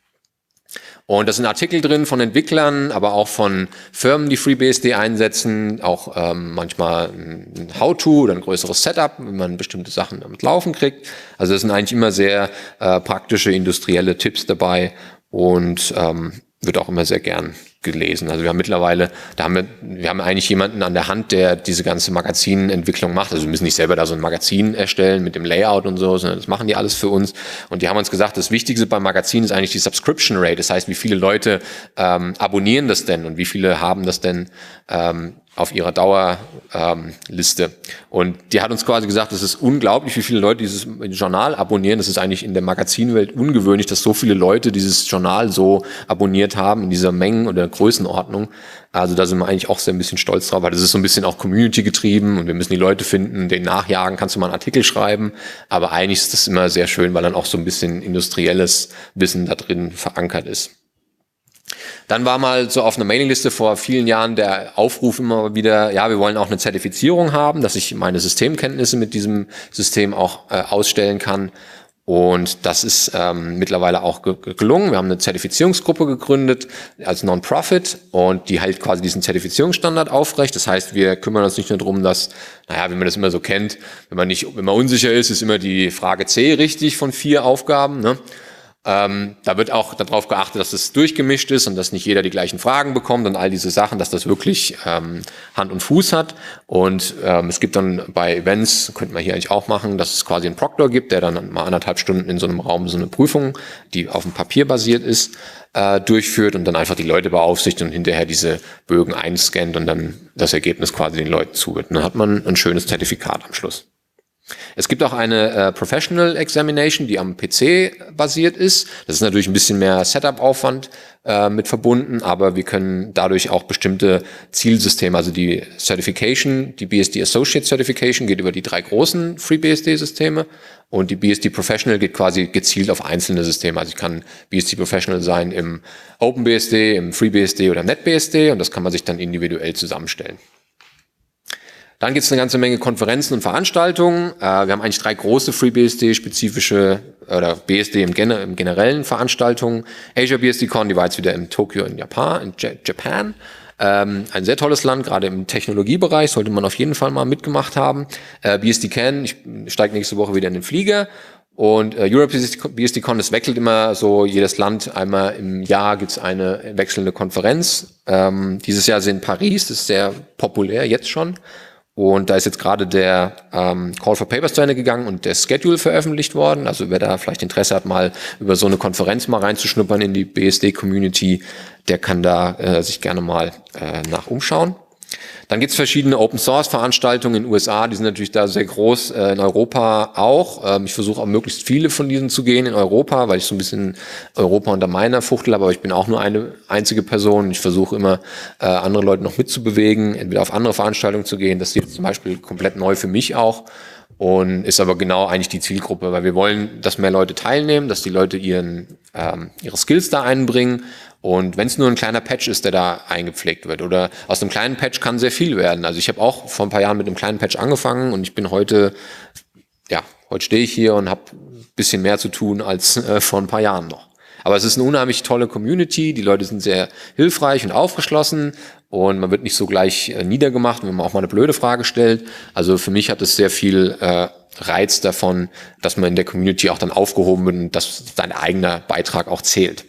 B: Und da sind Artikel drin von Entwicklern, aber auch von Firmen, die FreeBSD einsetzen, auch ähm, manchmal ein How-To oder ein größeres Setup, wenn man bestimmte Sachen damit laufen kriegt. Also das sind eigentlich immer sehr äh, praktische, industrielle Tipps dabei und ähm, wird auch immer sehr gern gelesen. Also wir haben mittlerweile, da haben wir, wir haben eigentlich jemanden an der Hand, der diese ganze Magazinentwicklung macht. Also wir müssen nicht selber da so ein Magazin erstellen mit dem Layout und so, sondern das machen die alles für uns. Und die haben uns gesagt, das Wichtigste beim Magazin ist eigentlich die Subscription Rate. Das heißt, wie viele Leute ähm, abonnieren das denn und wie viele haben das denn ähm, auf ihrer Dauerliste. Ähm, und die hat uns quasi gesagt, es ist unglaublich, wie viele Leute dieses Journal abonnieren. Das ist eigentlich in der Magazinwelt ungewöhnlich, dass so viele Leute dieses Journal so abonniert haben in dieser Mengen- oder Größenordnung. Also da sind wir eigentlich auch sehr ein bisschen stolz drauf, weil das ist so ein bisschen auch Community getrieben und wir müssen die Leute finden, denen nachjagen, kannst du mal einen Artikel schreiben. Aber eigentlich ist das immer sehr schön, weil dann auch so ein bisschen industrielles Wissen da drin verankert ist. Dann war mal so auf einer Mailingliste vor vielen Jahren der Aufruf immer wieder, ja, wir wollen auch eine Zertifizierung haben, dass ich meine Systemkenntnisse mit diesem System auch äh, ausstellen kann. Und das ist ähm, mittlerweile auch ge gelungen. Wir haben eine Zertifizierungsgruppe gegründet als Non-Profit und die hält quasi diesen Zertifizierungsstandard aufrecht. Das heißt, wir kümmern uns nicht nur darum, dass, naja, wie man das immer so kennt, wenn man nicht, wenn man unsicher ist, ist immer die Frage C richtig von vier Aufgaben, ne? Ähm, da wird auch darauf geachtet, dass es durchgemischt ist und dass nicht jeder die gleichen Fragen bekommt und all diese Sachen, dass das wirklich ähm, Hand und Fuß hat. Und ähm, es gibt dann bei Events, könnte man hier eigentlich auch machen, dass es quasi einen Proctor gibt, der dann mal anderthalb Stunden in so einem Raum so eine Prüfung, die auf dem Papier basiert ist, äh, durchführt und dann einfach die Leute beaufsichtigt und hinterher diese Bögen einscannt und dann das Ergebnis quasi den Leuten zugibt. Und dann hat man ein schönes Zertifikat am Schluss. Es gibt auch eine äh, Professional Examination, die am P C basiert ist. Das ist natürlich ein bisschen mehr Setup-Aufwand äh, mit verbunden, aber wir können dadurch auch bestimmte Zielsysteme, also die Certification, die B S D Associate Certification geht über die drei großen FreeBSD-Systeme und die B S D Professional geht quasi gezielt auf einzelne Systeme. Also ich kann B S D Professional sein im OpenBSD, im FreeBSD oder im NetBSD und das kann man sich dann individuell zusammenstellen. Dann gibt es eine ganze Menge Konferenzen und Veranstaltungen. Äh, wir haben eigentlich drei große FreeBSD-spezifische oder B S D im, Gen im generellen Veranstaltungen. Asia BSDCon, die war jetzt wieder in Tokio in Japan. In J Japan. Ähm, ein sehr tolles Land, gerade im Technologiebereich, sollte man auf jeden Fall mal mitgemacht haben. Äh, BSDCan, ich steige nächste Woche wieder in den Flieger. Und äh, Europe BSDCon, das wechselt immer so, jedes Land einmal im Jahr gibt's eine wechselnde Konferenz. Ähm, dieses Jahr sind in Paris, das ist sehr populär jetzt schon. Und da ist jetzt gerade der ähm, Call for Papers zu Ende gegangen und der Schedule veröffentlicht worden. Also wer da vielleicht Interesse hat, mal über so eine Konferenz mal reinzuschnuppern in die B S D-Community, der kann da äh, sich gerne mal äh, nach umschauen. Dann gibt's verschiedene Open-Source-Veranstaltungen in den U S A, die sind natürlich da sehr groß, äh, in Europa auch. Ähm, ich versuche auch möglichst viele von diesen zu gehen in Europa, weil ich so ein bisschen Europa unter meiner Fuchtel habe, aber ich bin auch nur eine einzige Person. Ich versuche immer, äh, andere Leute noch mitzubewegen, entweder auf andere Veranstaltungen zu gehen. Das ist jetzt zum Beispiel komplett neu für mich auch und ist aber genau eigentlich die Zielgruppe, weil wir wollen, dass mehr Leute teilnehmen, dass die Leute ihren ähm, ihre Skills da einbringen. Und wenn es nur ein kleiner Patch ist, der da eingepflegt wird oder aus einem kleinen Patch kann sehr viel werden. Also ich habe auch vor ein paar Jahren mit einem kleinen Patch angefangen und ich bin heute, ja, heute stehe ich hier und habe ein bisschen mehr zu tun als äh, vor ein paar Jahren noch. Aber es ist eine unheimlich tolle Community, die Leute sind sehr hilfreich und aufgeschlossen und man wird nicht so gleich äh, niedergemacht, wenn man auch mal eine blöde Frage stellt. Also für mich hat es sehr viel äh, Reiz davon, dass man in der Community auch dann aufgehoben wird und dass sein eigener Beitrag auch zählt.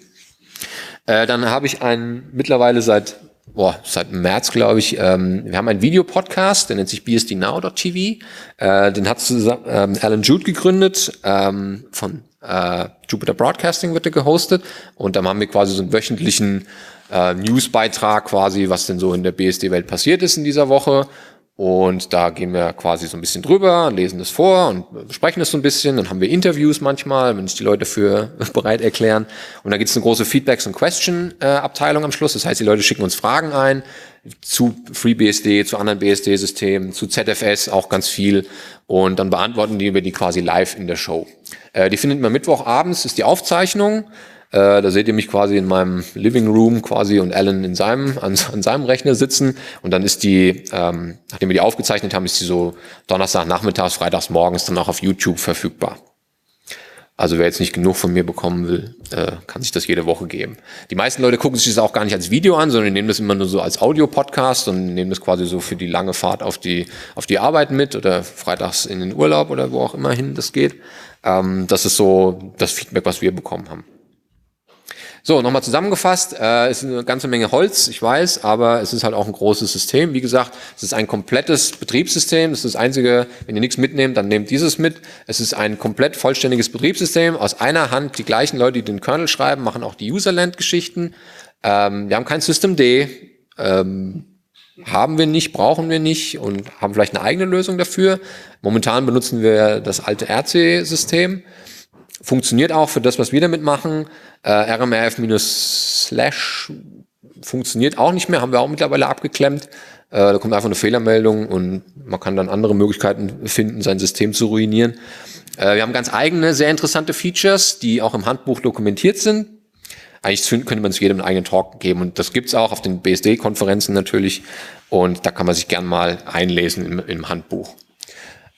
B: Äh, dann habe ich einen mittlerweile seit boah, seit März, glaube ich, ähm, wir haben einen Videopodcast, der nennt sich b s d now dot t v. Äh, den hat zusammen, ähm, Alan Jude gegründet, ähm, von äh, Jupiter Broadcasting wird er gehostet. Und dann haben wir quasi so einen wöchentlichen äh, Newsbeitrag quasi, was denn so in der B S D-Welt passiert ist in dieser Woche. Und da gehen wir quasi so ein bisschen drüber, lesen das vor und besprechen das so ein bisschen. Dann haben wir Interviews manchmal, wenn sich die Leute für bereit erklären. Und da gibt es eine große Feedbacks- und Question-Abteilung am Schluss. Das heißt, die Leute schicken uns Fragen ein zu FreeBSD, zu anderen B S D-Systemen, zu Z F S auch ganz viel. Und dann beantworten die wir die quasi live in der Show. Äh, die findet man Mittwochabends, ist die Aufzeichnung. Äh, da seht ihr mich quasi in meinem Living Room quasi und Alan in seinem, an, an seinem Rechner sitzen. Und dann ist die, ähm, nachdem wir die aufgezeichnet haben, ist die so Donnerstag nachmittags, Freitags morgens dann auch auf YouTube verfügbar. Also wer jetzt nicht genug von mir bekommen will, äh, kann sich das jede Woche geben. Die meisten Leute gucken sich das auch gar nicht als Video an, sondern die nehmen das immer nur so als Audio-Podcast und nehmen das quasi so für die lange Fahrt auf die, auf die Arbeit mit oder freitags in den Urlaub oder wo auch immer hin das geht. Ähm, das ist so das Feedback, was wir bekommen haben. So, nochmal zusammengefasst, äh, es ist eine ganze Menge Holz, ich weiß, aber es ist halt auch ein großes System. Wie gesagt, es ist ein komplettes Betriebssystem, das ist das Einzige, wenn ihr nichts mitnehmt, dann nehmt dieses mit. Es ist ein komplett vollständiges Betriebssystem, aus einer Hand, die gleichen Leute, die den Kernel schreiben, machen auch die Userland-Geschichten. Ähm, wir haben kein Systemd, ähm, haben wir nicht, brauchen wir nicht und haben vielleicht eine eigene Lösung dafür. Momentan benutzen wir das alte R C-System. Funktioniert auch für das, was wir damit machen. Äh, R M R F-Slash funktioniert auch nicht mehr, haben wir auch mittlerweile abgeklemmt. Äh, da kommt einfach eine Fehlermeldung und man kann dann andere Möglichkeiten finden, sein System zu ruinieren. Äh, wir haben ganz eigene, sehr interessante Features, die auch im Handbuch dokumentiert sind. Eigentlich könnte man es jedem einen eigenen Talk geben und das gibt's auch auf den B S D-Konferenzen natürlich und da kann man sich gern mal einlesen im, im Handbuch.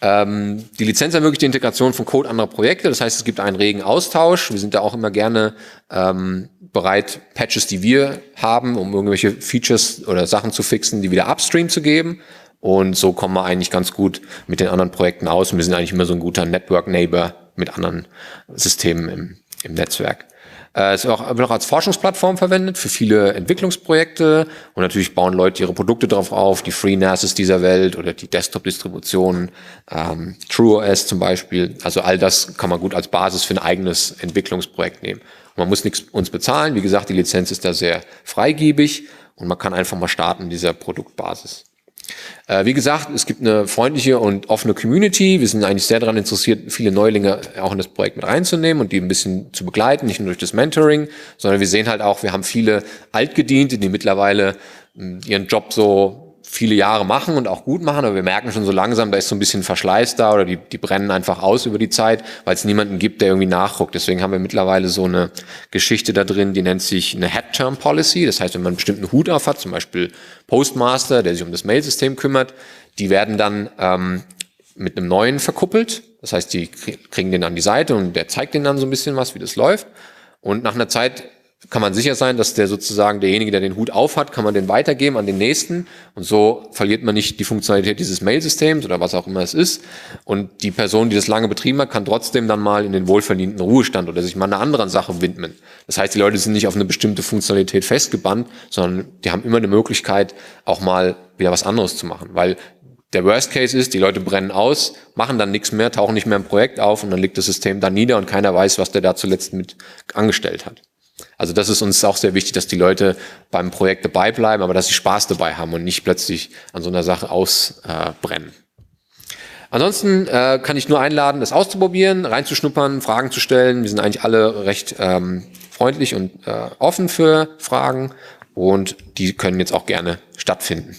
B: Ähm, die Lizenz ermöglicht die Integration von Code anderer Projekte. Das heißt, es gibt einen regen Austausch. Wir sind da auch immer gerne ähm, bereit, Patches, die wir haben, um irgendwelche Features oder Sachen zu fixen, die wieder upstream zu geben. Und so kommen wir eigentlich ganz gut mit den anderen Projekten aus. Und wir sind eigentlich immer so ein guter Network-Neighbor mit anderen Systemen im, im Netzwerk. Äh, es wird auch, wird auch als Forschungsplattform verwendet für viele Entwicklungsprojekte. Und natürlich bauen Leute ihre Produkte darauf auf, die FreeNASes dieser Welt oder die Desktop-Distributionen, ähm, TrueOS zum Beispiel. Also all das kann man gut als Basis für ein eigenes Entwicklungsprojekt nehmen. Und man muss nichts uns bezahlen. Wie gesagt, die Lizenz ist da sehr freigebig und man kann einfach mal starten in dieser Produktbasis. Äh, wie gesagt, es gibt eine freundliche und offene Community. Wir sind eigentlich sehr daran interessiert, viele Neulinge auch in das Projekt mit reinzunehmen und die ein bisschen zu begleiten, nicht nur durch das Mentoring, sondern wir sehen halt auch, wir haben viele Altgediente, die mittlerweile mh, ihren Job so viele Jahre machen und auch gut machen, aber wir merken schon so langsam, da ist so ein bisschen Verschleiß da oder die, die brennen einfach aus über die Zeit, weil es niemanden gibt, der irgendwie nachguckt. Deswegen haben wir mittlerweile so eine Geschichte da drin, die nennt sich eine Head-Term-Policy. Das heißt, wenn man einen bestimmten Hut auf hat, zum Beispiel Postmaster, der sich um das Mailsystem kümmert, die werden dann ähm, mit einem neuen verkuppelt. Das heißt, die kriegen den an die Seite und der zeigt denen dann so ein bisschen was, wie das läuft. Und nach einer Zeit kann man sicher sein, dass der sozusagen derjenige, der den Hut aufhat, kann man den weitergeben an den nächsten und so verliert man nicht die Funktionalität dieses Mailsystems oder was auch immer es ist und die Person, die das lange betrieben hat, kann trotzdem dann mal in den wohlverdienten Ruhestand oder sich mal einer anderen Sache widmen. Das heißt, die Leute sind nicht auf eine bestimmte Funktionalität festgebannt, sondern die haben immer eine Möglichkeit, auch mal wieder was anderes zu machen, weil der Worst Case ist, die Leute brennen aus, machen dann nichts mehr, tauchen nicht mehr im Projekt auf und dann liegt das System da nieder und keiner weiß, was der da zuletzt mit angestellt hat. Also das ist uns auch sehr wichtig, dass die Leute beim Projekt dabei bleiben, aber dass sie Spaß dabei haben und nicht plötzlich an so einer Sache ausbrennen. Äh, Ansonsten äh, kann ich nur einladen, das auszuprobieren, reinzuschnuppern, Fragen zu stellen. Wir sind eigentlich alle recht ähm, freundlich und äh, offen für Fragen und die können jetzt auch gerne stattfinden.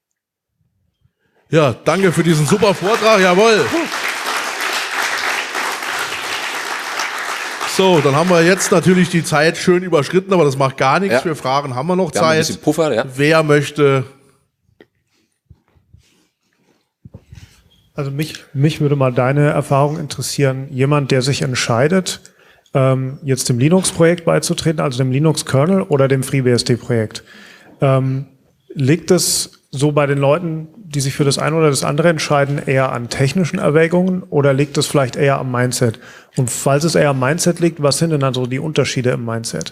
A: Ja, danke für diesen super Vortrag. Jawohl. So, dann haben wir jetzt natürlich die Zeit schön überschritten, aber das macht gar nichts.
B: Ja.
A: Für Fragen haben wir noch
B: Wir haben ein
A: Zeit.
B: bisschen Puffer, ja.
A: Wer möchte?
C: Also mich, mich würde mal deine Erfahrung interessieren. Jemand, der sich entscheidet, ähm, jetzt dem Linux-Projekt beizutreten, also dem Linux-Kernel oder dem FreeBSD-Projekt. Ähm, liegt es so bei den Leuten, die sich für das eine oder das andere entscheiden, eher an technischen Erwägungen oder liegt es vielleicht eher am Mindset? Und falls es eher am Mindset liegt, was sind denn dann so die Unterschiede im Mindset?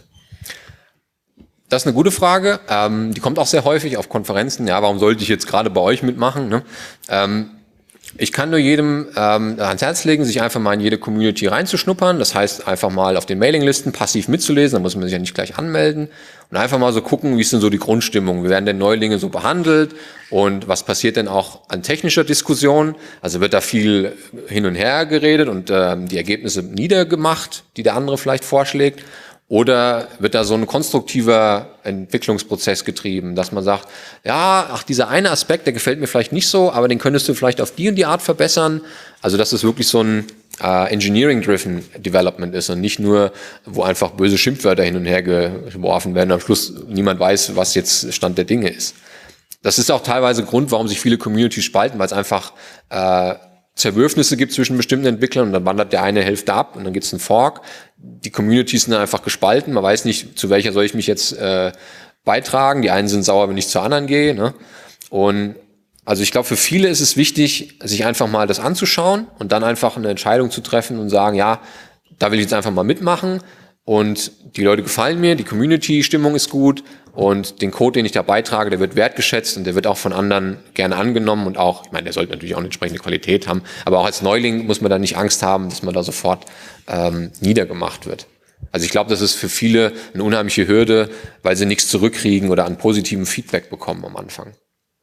B: Das ist eine gute Frage. Ähm, die kommt auch sehr häufig auf Konferenzen. Ja, warum sollte ich jetzt gerade bei euch mitmachen? Ne? Ähm, ich kann nur jedem ähm, ans Herz legen, sich einfach mal in jede Community reinzuschnuppern. Das heißt, einfach mal auf den Mailinglisten passiv mitzulesen. Da muss man sich ja nicht gleich anmelden. Und einfach mal so gucken, wie ist denn so die Grundstimmung? Wie werden denn Neulinge so behandelt? Und was passiert denn auch an technischer Diskussion? Also wird da viel hin und her geredet und ähm, die Ergebnisse niedergemacht, die der andere vielleicht vorschlägt? Oder wird da so ein konstruktiver Entwicklungsprozess getrieben, dass man sagt, ja, ach, dieser eine Aspekt, der gefällt mir vielleicht nicht so, aber den könntest du vielleicht auf die und die Art verbessern. Also dass es wirklich so ein äh, Engineering-driven Development ist und nicht nur, wo einfach böse Schimpfwörter hin und her geworfen werden und am Schluss niemand weiß, was jetzt Stand der Dinge ist. Das ist auch teilweise Grund, warum sich viele Communities spalten, weil es einfach äh, Zerwürfnisse gibt zwischen bestimmten Entwicklern und dann wandert der eine Hälfte ab und dann gibt es einen Fork. Die Communities sind einfach gespalten. Man weiß nicht, zu welcher soll ich mich jetzt äh, beitragen. Die einen sind sauer, wenn ich zur anderen gehe. Ne? Und also ich glaube, für viele ist es wichtig, sich einfach mal das anzuschauen und dann einfach eine Entscheidung zu treffen und sagen, ja, da will ich jetzt einfach mal mitmachen. Und die Leute gefallen mir, die Community-Stimmung ist gut und den Code, den ich da beitrage, der wird wertgeschätzt und der wird auch von anderen gerne angenommen und auch, ich meine, der sollte natürlich auch eine entsprechende Qualität haben, aber auch als Neuling muss man da nicht Angst haben, dass man da sofort ähm, niedergemacht wird. Also ich glaube, das ist für viele eine unheimliche Hürde, weil sie nichts zurückkriegen oder an positivem Feedback bekommen am Anfang.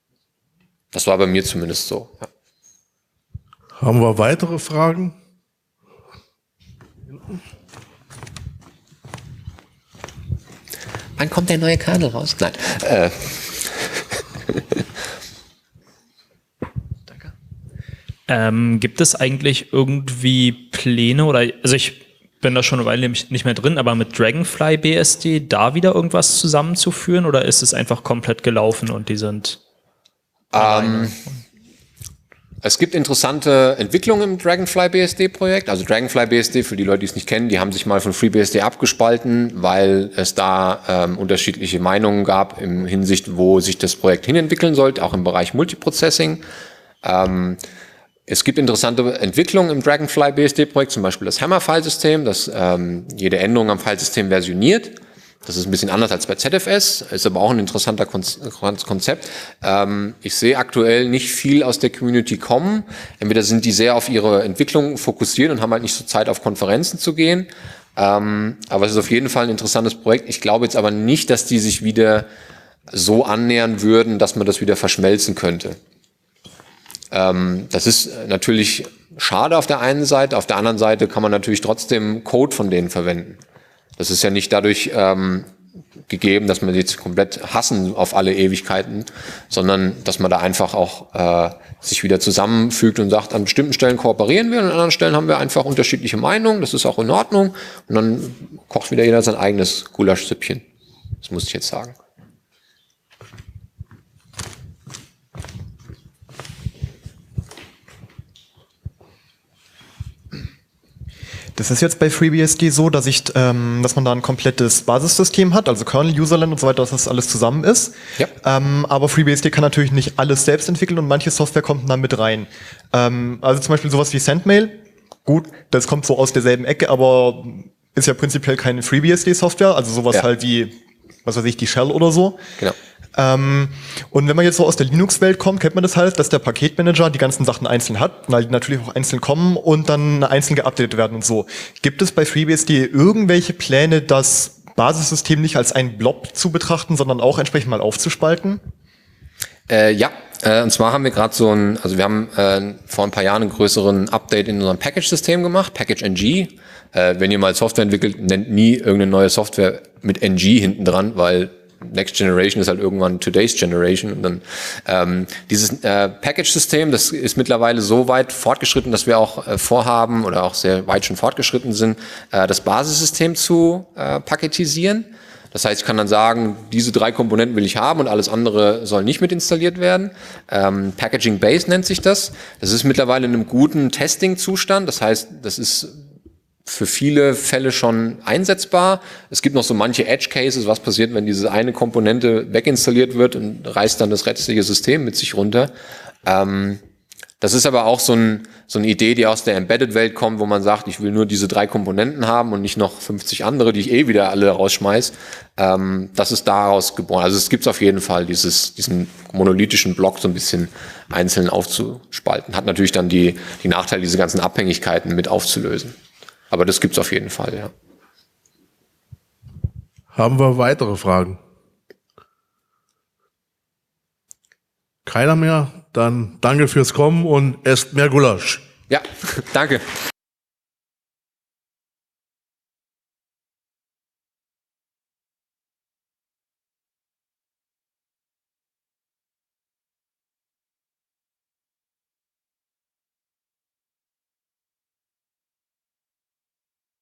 B: Das war bei mir zumindest so. Ja.
A: Haben wir weitere Fragen?
B: Wann kommt der neue Kernel raus? Nein. Äh.
D: Danke. Ähm, gibt es eigentlich irgendwie Pläne oder, also ich bin da schon eine Weile nicht mehr drin, aber mit Dragonfly B S D da wieder irgendwas zusammenzuführen oder ist es einfach komplett gelaufen und die sind
B: ähm, Es gibt interessante Entwicklungen im Dragonfly B S D-Projekt. Also Dragonfly B S D, für die Leute, die es nicht kennen, die haben sich mal von FreeBSD abgespalten, weil es da ähm, unterschiedliche Meinungen gab im Hinsicht, wo sich das Projekt hinentwickeln sollte, auch im Bereich Multiprocessing. Ähm, es gibt interessante Entwicklungen im Dragonfly B S D-Projekt, zum Beispiel das Hammer-Filesystem, das ähm, jede Änderung am Filesystem versioniert. Das ist ein bisschen anders als bei Z F S, ist aber auch ein interessanter Konzept. Ähm, ich sehe aktuell nicht viel aus der Community kommen. Entweder sind die sehr auf ihre Entwicklung fokussiert und haben halt nicht so Zeit, auf Konferenzen zu gehen. Ähm, aber es ist auf jeden Fall ein interessantes Projekt. Ich glaube jetzt aber nicht, dass die sich wieder so annähern würden, dass man das wieder verschmelzen könnte. Ähm, das ist natürlich schade auf der einen Seite. Auf der anderen Seite kann man natürlich trotzdem Code von denen verwenden. Das ist ja nicht dadurch ähm, gegeben, dass man jetzt komplett hassen auf alle Ewigkeiten, sondern dass man da einfach auch äh, sich wieder zusammenfügt und sagt, an bestimmten Stellen kooperieren wir und an anderen Stellen haben wir einfach unterschiedliche Meinungen. Das ist auch in Ordnung. Und dann kocht wieder jeder sein eigenes Gulaschsüppchen. Das muss ich jetzt sagen.
E: Das ist jetzt bei FreeBSD so, dass ich, ähm, dass man da ein komplettes Basissystem hat, also Kernel, Userland und so weiter, dass das alles zusammen ist.
B: Ja.
E: Ähm, aber FreeBSD kann natürlich nicht alles selbst entwickeln und manche Software kommt dann mit rein. Ähm, also zum Beispiel sowas wie Sendmail. Gut, das kommt so aus derselben Ecke, aber ist ja prinzipiell keine FreeBSD-Software, also sowas
B: Ja.
E: halt wie, was weiß ich, die Shell oder so.
B: Genau.
E: Ähm, und wenn man jetzt so aus der Linux-Welt kommt, kennt man das halt, dass der Paketmanager die ganzen Sachen einzeln hat, weil die natürlich auch einzeln kommen und dann einzeln geupdatet werden und so. Gibt es bei FreeBSD irgendwelche Pläne, das Basissystem nicht als einen Blob zu betrachten, sondern auch entsprechend mal aufzuspalten?
B: Äh, ja, äh, und zwar haben wir gerade so ein, also wir haben äh, vor ein paar Jahren einen größeren Update in unserem Package-System gemacht, Package N G. Äh, wenn ihr mal Software entwickelt, nennt nie irgendeine neue Software mit N G hinten dran, weil Next Generation ist halt irgendwann Today's Generation. Und dann ähm, dieses äh, Package-System, das ist mittlerweile so weit fortgeschritten, dass wir auch äh, vorhaben oder auch sehr weit schon fortgeschritten sind, äh, das Basissystem zu äh, paketisieren. Das heißt, ich kann dann sagen, diese drei Komponenten will ich haben und alles andere soll nicht mit installiert werden. Ähm, Packaging Base nennt sich das. Das ist mittlerweile in einem guten Testing-Zustand. Das heißt, das ist für viele Fälle schon einsetzbar. Es gibt noch so manche Edge-Cases, was passiert, wenn diese eine Komponente weginstalliert wird und reißt dann das restliche System mit sich runter. Ähm, das ist aber auch so, ein, so eine Idee, die aus der Embedded-Welt kommt, wo man sagt, ich will nur diese drei Komponenten haben und nicht noch fünfzig andere, die ich eh wieder alle rausschmeiß. Ähm, das ist daraus geboren. Also es gibt auf jeden Fall dieses, diesen monolithischen Block so ein bisschen einzeln aufzuspalten. Hat natürlich dann die, die Nachteile, diese ganzen Abhängigkeiten mit aufzulösen. Aber das gibt's auf jeden Fall, ja.
A: Haben wir weitere Fragen? Keiner mehr? Dann danke fürs Kommen und esst mehr Gulasch.
B: Ja, danke.